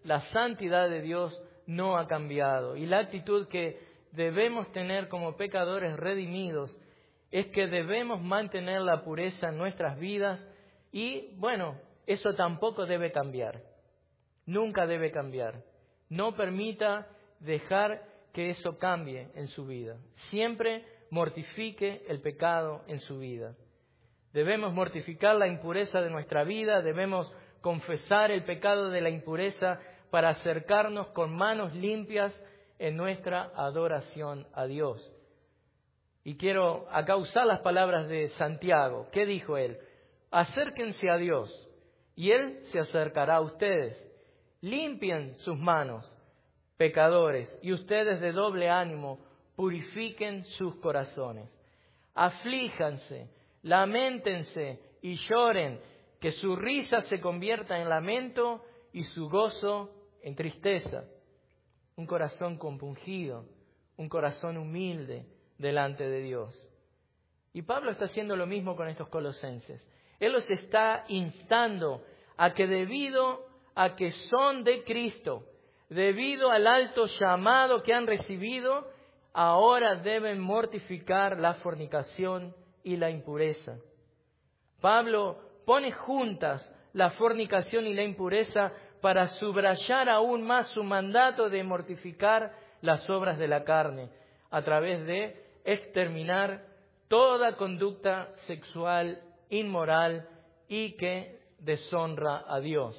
la santidad de Dios no ha cambiado. Y la actitud que debemos tener como pecadores redimidos es que debemos mantener la pureza en nuestras vidas y, bueno, eso tampoco debe cambiar. Nunca debe cambiar. No permita dejar que eso cambie en su vida. Siempre mortifique el pecado en su vida. Debemos mortificar la impureza de nuestra vida, debemos confesar el pecado de la impureza para acercarnos con manos limpias en nuestra adoración a Dios. Y quiero acá usar las palabras de Santiago. ¿Qué dijo él? Acérquense a Dios y Él se acercará a ustedes. Limpien sus manos, pecadores, y ustedes de doble ánimo purifiquen sus corazones. Aflíjanse, lamentense y lloren, que su risa se convierta en lamento y su gozo en tristeza. Un corazón compungido, un corazón humilde delante de Dios. Y Pablo está haciendo lo mismo con estos colosenses. Él los está instando a que debido a que son de Cristo, debido al alto llamado que han recibido, ahora deben mortificar la fornicación y la impureza. Pablo pone juntas la fornicación y la impureza para subrayar aún más su mandato de mortificar las obras de la carne, a través de exterminar toda conducta sexual inmoral y que deshonra a Dios.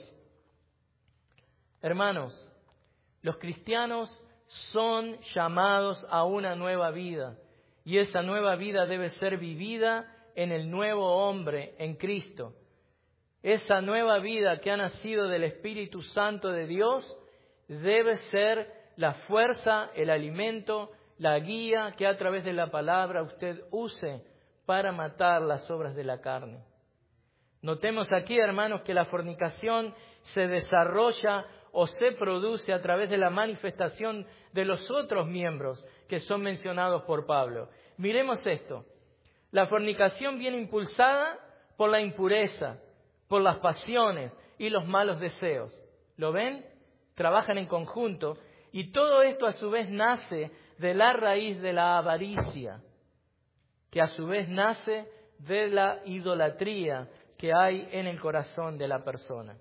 Hermanos, los cristianos son llamados a una nueva vida y esa nueva vida debe ser vivida en el nuevo hombre, en Cristo. Esa nueva vida que ha nacido del Espíritu Santo de Dios debe ser la fuerza, el alimento, la guía que a través de la palabra usted use para matar las obras de la carne. Notemos aquí, hermanos, que la fornicación se desarrolla o se produce a través de la manifestación de los otros miembros que son mencionados por Pablo. Miremos esto. La fornicación viene impulsada por la impureza, por las pasiones y los malos deseos. ¿Lo ven? Trabajan en conjunto y todo esto a su vez nace de la raíz de la avaricia, que a su vez nace de la idolatría que hay en el corazón de la persona.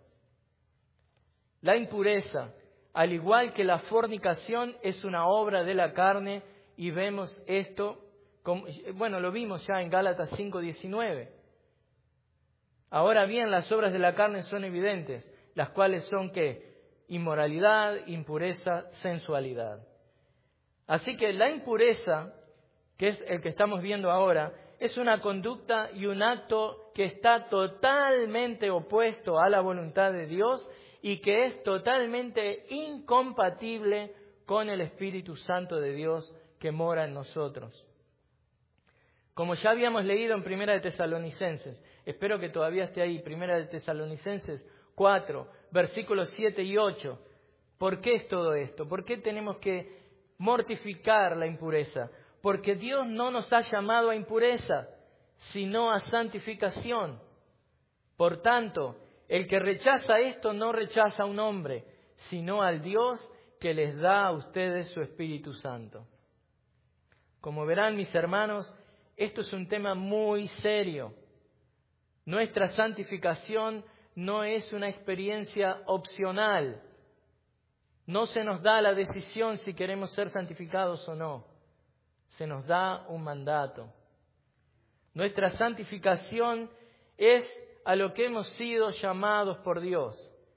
La impureza, al igual que la fornicación, es una obra de la carne y vemos esto, bueno, lo vimos ya en Gálatas cinco diecinueve. Ahora bien, las obras de la carne son evidentes, las cuales son ¿qué? Inmoralidad, impureza, sensualidad. Así que la impureza, que es el que estamos viendo ahora, es una conducta y un acto que está totalmente opuesto a la voluntad de Dios y que es totalmente incompatible con el Espíritu Santo de Dios que mora en nosotros. Como ya habíamos leído en Primera de Tesalonicenses, espero que todavía esté ahí, Primera de Tesalonicenses cuatro, versículos siete y ocho. ¿Por qué es todo esto? ¿Por qué tenemos que mortificar la impureza? Porque Dios no nos ha llamado a impureza, sino a santificación. Por tanto, el que rechaza esto no rechaza a un hombre, sino al Dios que les da a ustedes su Espíritu Santo. Como verán, mis hermanos, esto es un tema muy serio. Nuestra santificación no es una experiencia opcional. No se nos da la decisión si queremos ser santificados o no. Se nos da un mandato. Nuestra santificación es a lo que hemos sido llamados por Dios.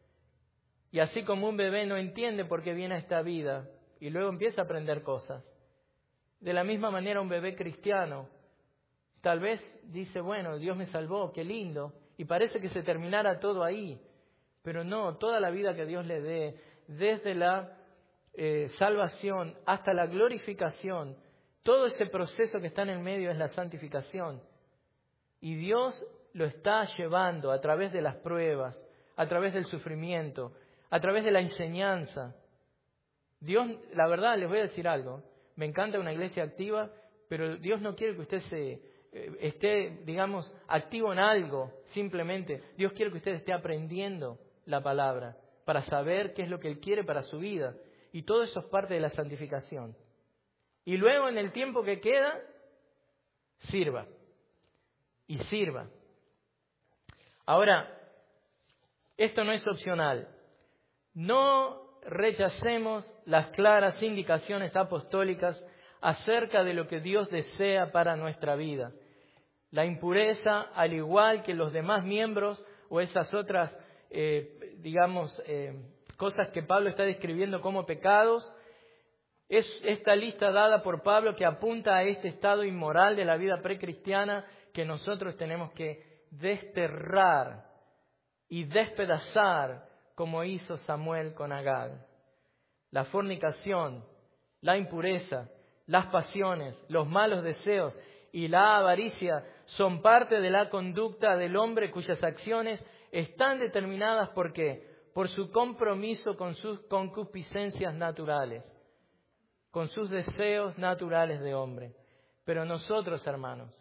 Y así como un bebé no entiende por qué viene a esta vida y luego empieza a aprender cosas, de la misma manera un bebé cristiano tal vez dice, bueno, Dios me salvó, qué lindo, y parece que se terminara todo ahí. Pero no, toda la vida que Dios le dé, desde la eh, salvación hasta la glorificación, todo ese proceso que está en el medio es la santificación. Y Dios lo está llevando a través de las pruebas, a través del sufrimiento, a través de la enseñanza. Dios, la verdad, les voy a decir algo, me encanta una iglesia activa, pero Dios no quiere que usted se eh, esté, digamos, activo en algo, simplemente. Dios quiere que usted esté aprendiendo la palabra, para saber qué es lo que Él quiere para su vida. Y todo eso es parte de la santificación. Y luego, en el tiempo que queda, sirva. Y sirva. Ahora, esto no es opcional. No rechacemos las claras indicaciones apostólicas acerca de lo que Dios desea para nuestra vida. La impureza, al igual que los demás miembros o esas otras, eh, digamos, eh, cosas que Pablo está describiendo como pecados, es esta lista dada por Pablo que apunta a este estado inmoral de la vida precristiana que nosotros tenemos que desterrar y despedazar como hizo Samuel con Agag. La fornicación, la impureza, las pasiones, los malos deseos y la avaricia son parte de la conducta del hombre cuyas acciones están determinadas ¿por qué? Por su compromiso con sus concupiscencias naturales, con sus deseos naturales de hombre. Pero nosotros, hermanos,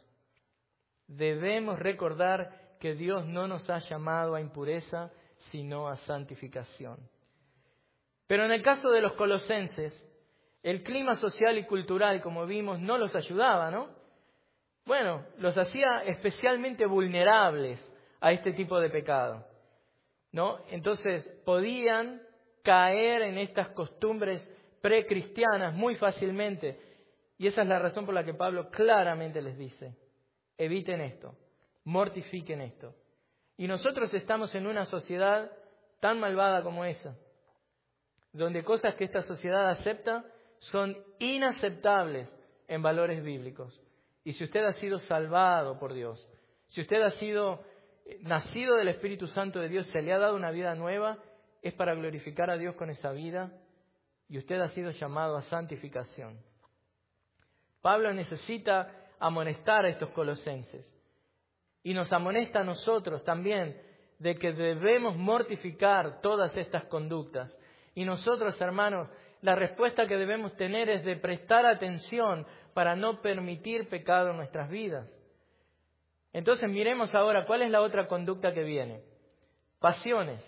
debemos recordar que Dios no nos ha llamado a impureza, sino a santificación. Pero en el caso de los colosenses, el clima social y cultural, como vimos, no los ayudaba, ¿no? Bueno, los hacía especialmente vulnerables a este tipo de pecado, ¿no? Entonces, podían caer en estas costumbres precristianas muy fácilmente. Y esa es la razón por la que Pablo claramente les dice: eviten esto, mortifiquen esto. Y nosotros estamos en una sociedad tan malvada como esa, donde cosas que esta sociedad acepta son inaceptables en valores bíblicos. Y si usted ha sido salvado por Dios, si usted ha sido nacido del Espíritu Santo de Dios, se le ha dado una vida nueva, es para glorificar a Dios con esa vida, y usted ha sido llamado a santificación. Pablo necesita amonestar a estos colosenses, y nos amonesta a nosotros también de que debemos mortificar todas estas conductas. Y nosotros, hermanos, la respuesta que debemos tener es de prestar atención para no permitir pecado en nuestras vidas. Entonces miremos ahora cuál es la otra conducta que viene. Pasiones.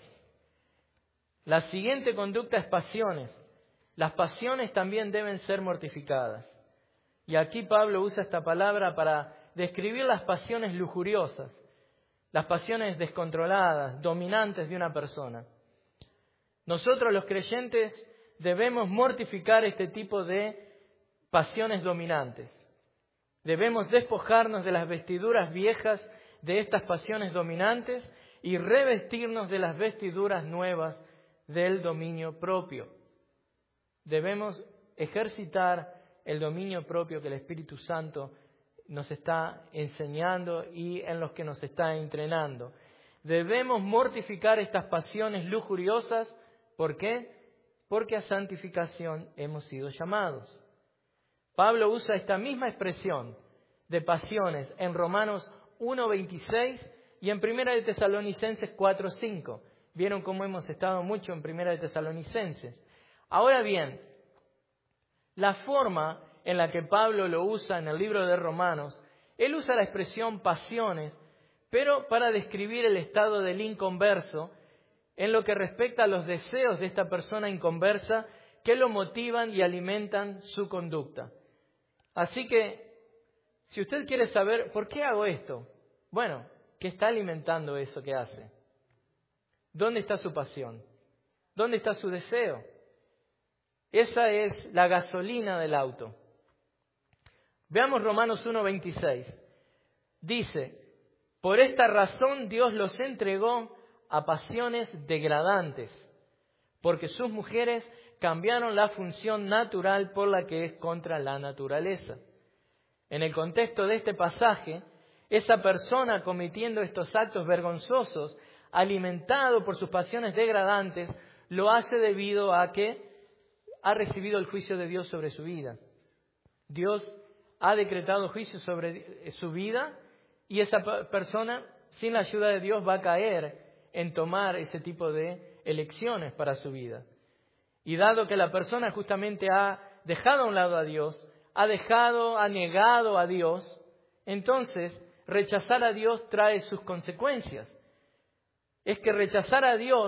La siguiente conducta es pasiones. Las pasiones también deben ser mortificadas. Y aquí Pablo usa esta palabra para describir las pasiones lujuriosas, las pasiones descontroladas, dominantes de una persona. Nosotros los creyentes debemos mortificar este tipo de pasiones dominantes. Debemos despojarnos de las vestiduras viejas de estas pasiones dominantes y revestirnos de las vestiduras nuevas del dominio propio. Debemos ejercitar el dominio propio que el Espíritu Santo nos está enseñando y en los que nos está entrenando. Debemos mortificar estas pasiones lujuriosas. ¿Por qué? Porque a santificación hemos sido llamados. Pablo usa esta misma expresión de pasiones en Romanos uno veintiséis y en Primera de Tesalonicenses cuatro cinco. Vieron cómo hemos estado mucho en Primera de Tesalonicenses. Ahora bien, la forma en la que Pablo lo usa en el libro de Romanos, él usa la expresión pasiones, pero para describir el estado del inconverso en lo que respecta a los deseos de esta persona inconversa que lo motivan y alimentan su conducta. Así que, si usted quiere saber por qué hago esto, bueno, ¿qué está alimentando eso que hace? ¿Dónde está su pasión? ¿Dónde está su deseo? Esa es la gasolina del auto. Veamos Romanos uno veintiséis. Dice: por esta razón Dios los entregó a pasiones degradantes, porque sus mujeres cambiaron la función natural por la que es contra la naturaleza. En el contexto de este pasaje, esa persona cometiendo estos actos vergonzosos, alimentado por sus pasiones degradantes, lo hace debido a que ha recibido el juicio de Dios sobre su vida. Dios ha decretado juicio sobre su vida y esa persona, sin la ayuda de Dios, va a caer en tomar ese tipo de elecciones para su vida. Y dado que la persona justamente ha dejado a un lado a Dios, ha dejado, ha negado a Dios, entonces rechazar a Dios trae sus consecuencias. Es que rechazar a Dios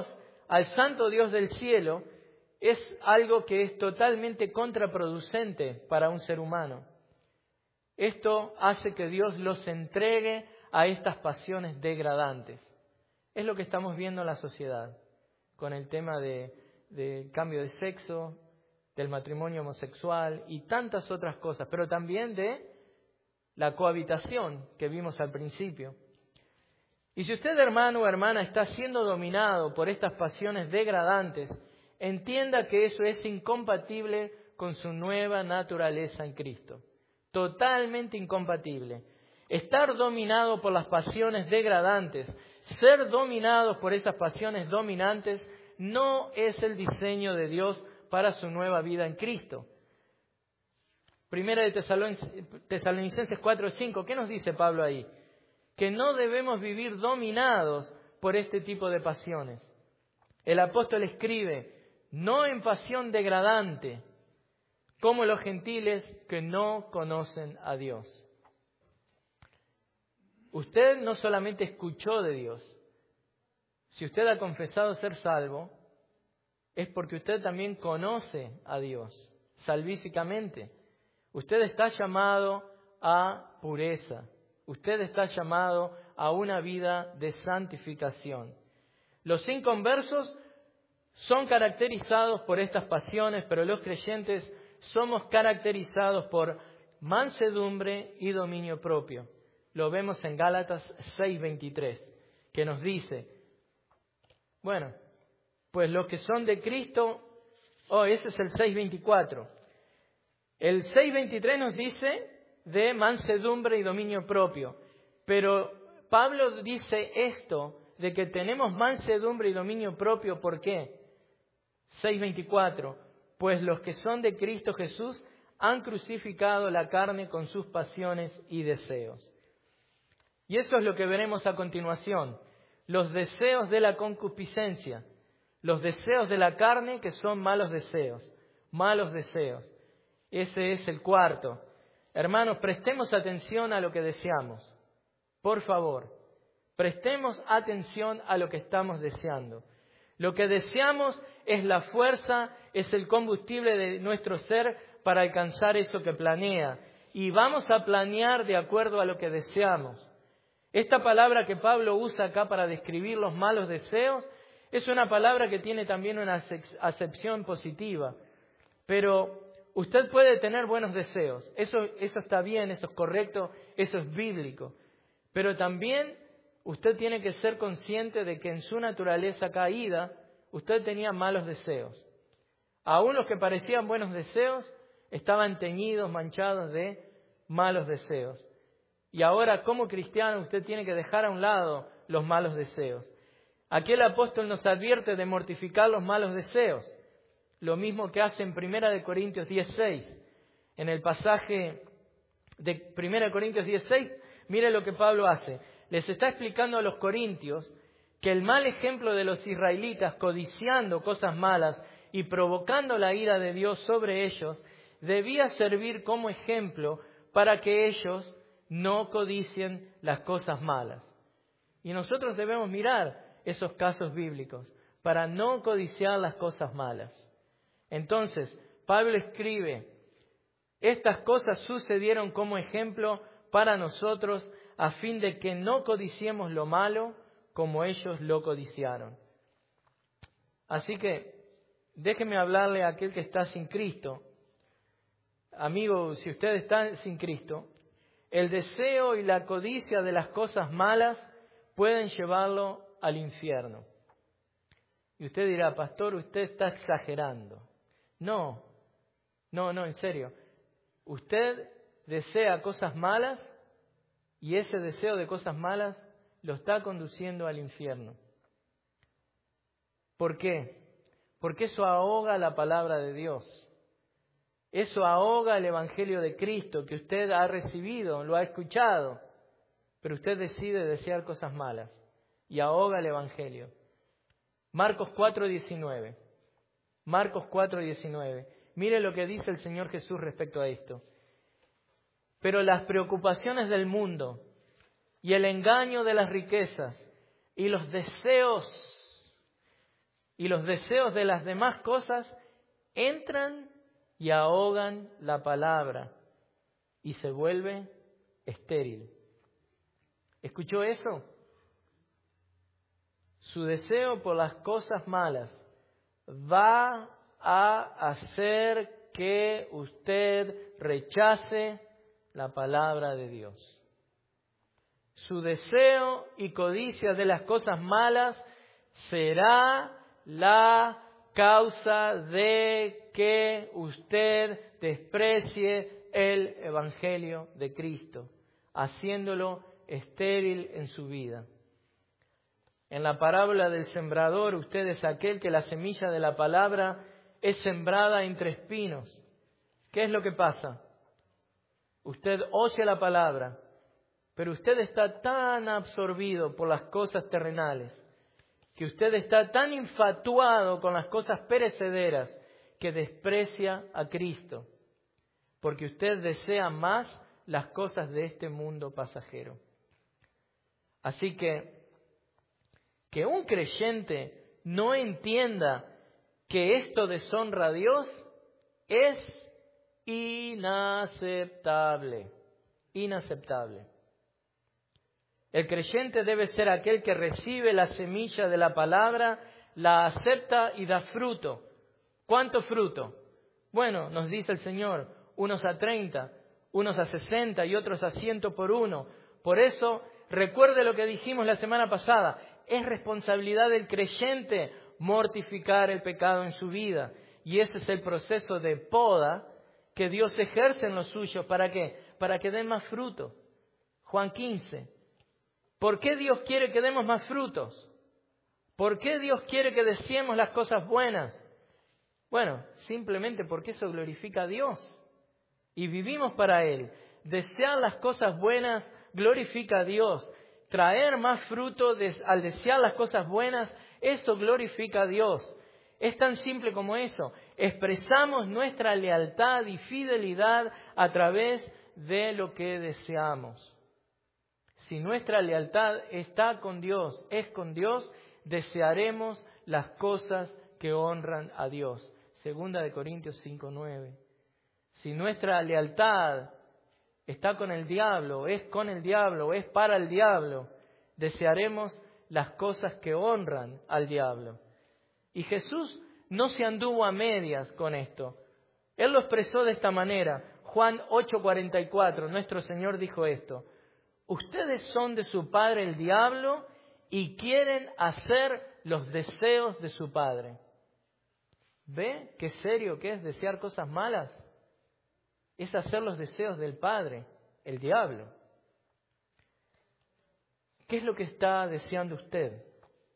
al santo Dios del cielo es algo que es totalmente contraproducente para un ser humano. Esto hace que Dios los entregue a estas pasiones degradantes. Es lo que estamos viendo en la sociedad, con el tema de, de cambio de sexo, del matrimonio homosexual y tantas otras cosas, pero también de la cohabitación que vimos al principio. Y si usted, hermano o hermana, está siendo dominado por estas pasiones degradantes, entienda que eso es incompatible con su nueva naturaleza en Cristo. Totalmente incompatible. Estar dominado por las pasiones degradantes, ser dominados por esas pasiones dominantes, no es el diseño de Dios para su nueva vida en Cristo. Primera de Tesalonicenses cuatro cinco, ¿qué nos dice Pablo ahí? Que no debemos vivir dominados por este tipo de pasiones. El apóstol escribe, no en pasión degradante, como los gentiles que no conocen a Dios. Usted no solamente escuchó de Dios. Si usted ha confesado ser salvo, es porque usted también conoce a Dios, salvíficamente. Usted está llamado a pureza. Usted está llamado a una vida de santificación. Los inconversos son caracterizados por estas pasiones, pero los creyentes somos caracterizados por mansedumbre y dominio propio. Lo vemos en Gálatas seis veintitrés, que nos dice, bueno, pues los que son de Cristo, oh, ese es el seis veinticuatro. El seis veintitrés nos dice de mansedumbre y dominio propio. Pero Pablo dice esto, de que tenemos mansedumbre y dominio propio, ¿por qué? seis veinticuatro. Pues los que son de Cristo Jesús han crucificado la carne con sus pasiones y deseos. Y eso es lo que veremos a continuación. Los deseos de la concupiscencia. Los deseos de la carne, que son malos deseos. Malos deseos. Ese es el cuarto. Hermanos, prestemos atención a lo que deseamos. Por favor, prestemos atención a lo que estamos deseando. Lo que deseamos es la fuerza, es el combustible de nuestro ser para alcanzar eso que planea. Y vamos a planear de acuerdo a lo que deseamos. Esta palabra que Pablo usa acá para describir los malos deseos es una palabra que tiene también una acepción positiva. Pero usted puede tener buenos deseos. Eso, eso está bien, eso es correcto, eso es bíblico. Pero también usted tiene que ser consciente de que en su naturaleza caída, usted tenía malos deseos. Aún los que parecían buenos deseos estaban teñidos, manchados de malos deseos. Y ahora, como cristiano, usted tiene que dejar a un lado los malos deseos. Aquí el apóstol nos advierte de mortificar los malos deseos. Lo mismo que hace en Primera de Corintios dieciséis. En el pasaje de Primera de Corintios dieciséis, mire lo que Pablo hace. Les está explicando a los corintios que el mal ejemplo de los israelitas codiciando cosas malas y provocando la ira de Dios sobre ellos debía servir como ejemplo para que ellos no codicien las cosas malas. Y nosotros debemos mirar esos casos bíblicos para no codiciar las cosas malas. Entonces, Pablo escribe, estas cosas sucedieron como ejemplo para nosotros a fin de que no codiciemos lo malo como ellos lo codiciaron. Así que, déjeme hablarle a aquel que está sin Cristo. Amigo, si usted está sin Cristo, el deseo y la codicia de las cosas malas pueden llevarlo al infierno. Y usted dirá, pastor, usted está exagerando. No, no, no, en serio. Usted desea cosas malas y ese deseo de cosas malas lo está conduciendo al infierno. ¿Por qué? Porque eso ahoga la palabra de Dios. Eso ahoga el Evangelio de Cristo que usted ha recibido, lo ha escuchado, pero usted decide desear cosas malas y ahoga el Evangelio. Marcos cuatro diecinueve. Marcos cuatro diecinueve. Mire lo que dice el Señor Jesús respecto a esto. Pero las preocupaciones del mundo y el engaño de las riquezas y los deseos y los deseos de las demás cosas entran y ahogan la palabra y se vuelve estéril. ¿Escuchó eso? Su deseo por las cosas malas va a hacer que usted rechace la palabra de Dios. Su deseo y codicia de las cosas malas será la causa de que usted desprecie el Evangelio de Cristo, haciéndolo estéril en su vida. En la parábola del sembrador, usted es aquel que la semilla de la palabra es sembrada entre espinos. ¿Qué es lo que pasa? Usted oye la palabra, pero usted está tan absorbido por las cosas terrenales, que usted está tan infatuado con las cosas perecederas, que desprecia a Cristo, porque usted desea más las cosas de este mundo pasajero. Así que, que un creyente no entienda que esto deshonra a Dios es inaceptable, inaceptable. El creyente debe ser aquel que recibe la semilla de la palabra, la acepta y da fruto. ¿Cuánto fruto? Bueno, nos dice el Señor, unos a treinta, unos a sesenta y otros a ciento por uno. Por eso, recuerde lo que dijimos la semana pasada, es responsabilidad del creyente mortificar el pecado en su vida. Y ese es el proceso de poda que Dios ejerce en los suyos. ¿Para qué? Para que den más fruto. Juan quince. ¿Por qué Dios quiere que demos más frutos? ¿Por qué Dios quiere que deseemos las cosas buenas? Bueno, simplemente porque eso glorifica a Dios. Y vivimos para Él. Desear las cosas buenas glorifica a Dios. Traer más fruto al desear las cosas buenas, eso glorifica a Dios. Es tan simple como eso. Expresamos nuestra lealtad y fidelidad a través de lo que deseamos. Si nuestra lealtad está con Dios, es con Dios, desearemos las cosas que honran a Dios. Segunda de Corintios cinco nueve. Si nuestra lealtad está con el diablo, es con el diablo, es para el diablo, desearemos las cosas que honran al diablo. Y Jesús no se anduvo a medias con esto. Él lo expresó de esta manera. Juan ocho cuarenta y cuatro, nuestro Señor dijo esto: ustedes son de su padre el diablo y quieren hacer los deseos de su padre. ¿Ve qué serio que es desear cosas malas? Es hacer los deseos del padre, el diablo. ¿Qué es lo que está deseando usted?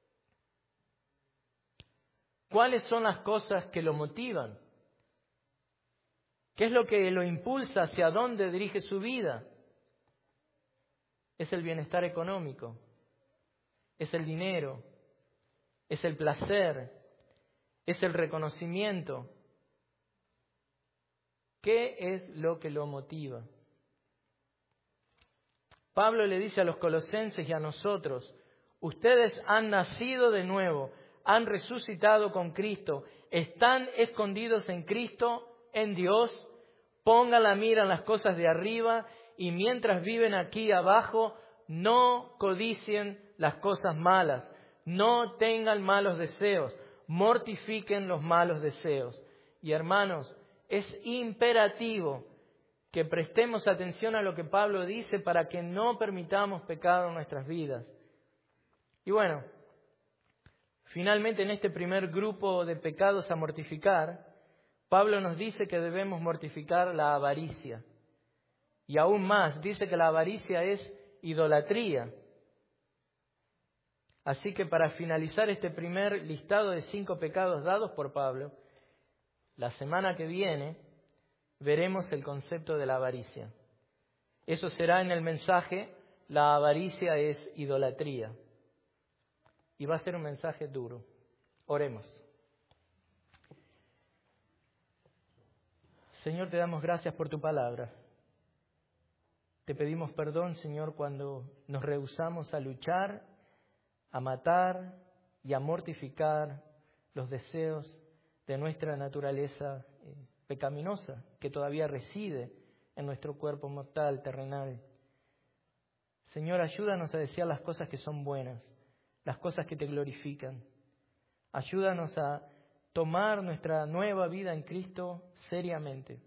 ¿Cuáles son las cosas que lo motivan? ¿Qué es lo que lo impulsa? ¿Hacia dónde dirige su vida? ¿Es el bienestar económico? ¿Es el dinero? ¿Es el placer? ¿Es el reconocimiento? ¿Qué es lo que lo motiva? Pablo le dice a los colosenses y a nosotros: ustedes han nacido de nuevo, han resucitado con Cristo, están escondidos en Cristo, en Dios, pongan la mira en las cosas de arriba y mientras viven aquí abajo, no codicien las cosas malas, no tengan malos deseos, mortifiquen los malos deseos. Y hermanos, es imperativo que prestemos atención a lo que Pablo dice para que no permitamos pecado en nuestras vidas. Y bueno, finalmente en este primer grupo de pecados a mortificar, Pablo nos dice que debemos mortificar la avaricia. Y aún más, dice que la avaricia es idolatría. Así que para finalizar este primer listado de cinco pecados dados por Pablo, la semana que viene veremos el concepto de la avaricia. Eso será en el mensaje: la avaricia es idolatría. Y va a ser un mensaje duro. Oremos. Señor, te damos gracias por tu palabra. Te pedimos perdón, Señor, cuando nos rehusamos a luchar, a matar y a mortificar los deseos de nuestra naturaleza eh, pecaminosa que todavía reside en nuestro cuerpo mortal, terrenal. Señor, ayúdanos a desear las cosas que son buenas, las cosas que te glorifican. Ayúdanos a tomar nuestra nueva vida en Cristo seriamente,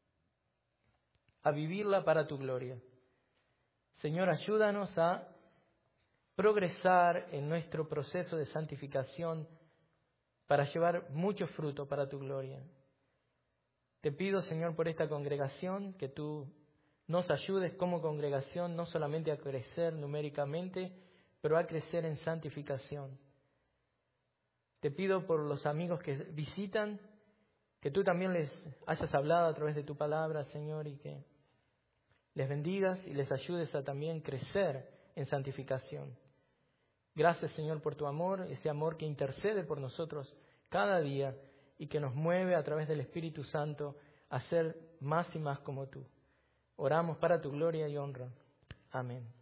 a vivirla para tu gloria. Señor, ayúdanos a progresar en nuestro proceso de santificación para llevar mucho fruto para tu gloria. Te pido, Señor, por esta congregación, que tú nos ayudes como congregación no solamente a crecer numéricamente, pero a crecer en santificación. Te pido por los amigos que visitan, que tú también les hayas hablado a través de tu palabra, Señor, y que les bendigas y les ayudes a también crecer en santificación. Gracias, Señor, por tu amor, ese amor que intercede por nosotros cada día y que nos mueve a través del Espíritu Santo a ser más y más como tú. Oramos para tu gloria y honra. Amén.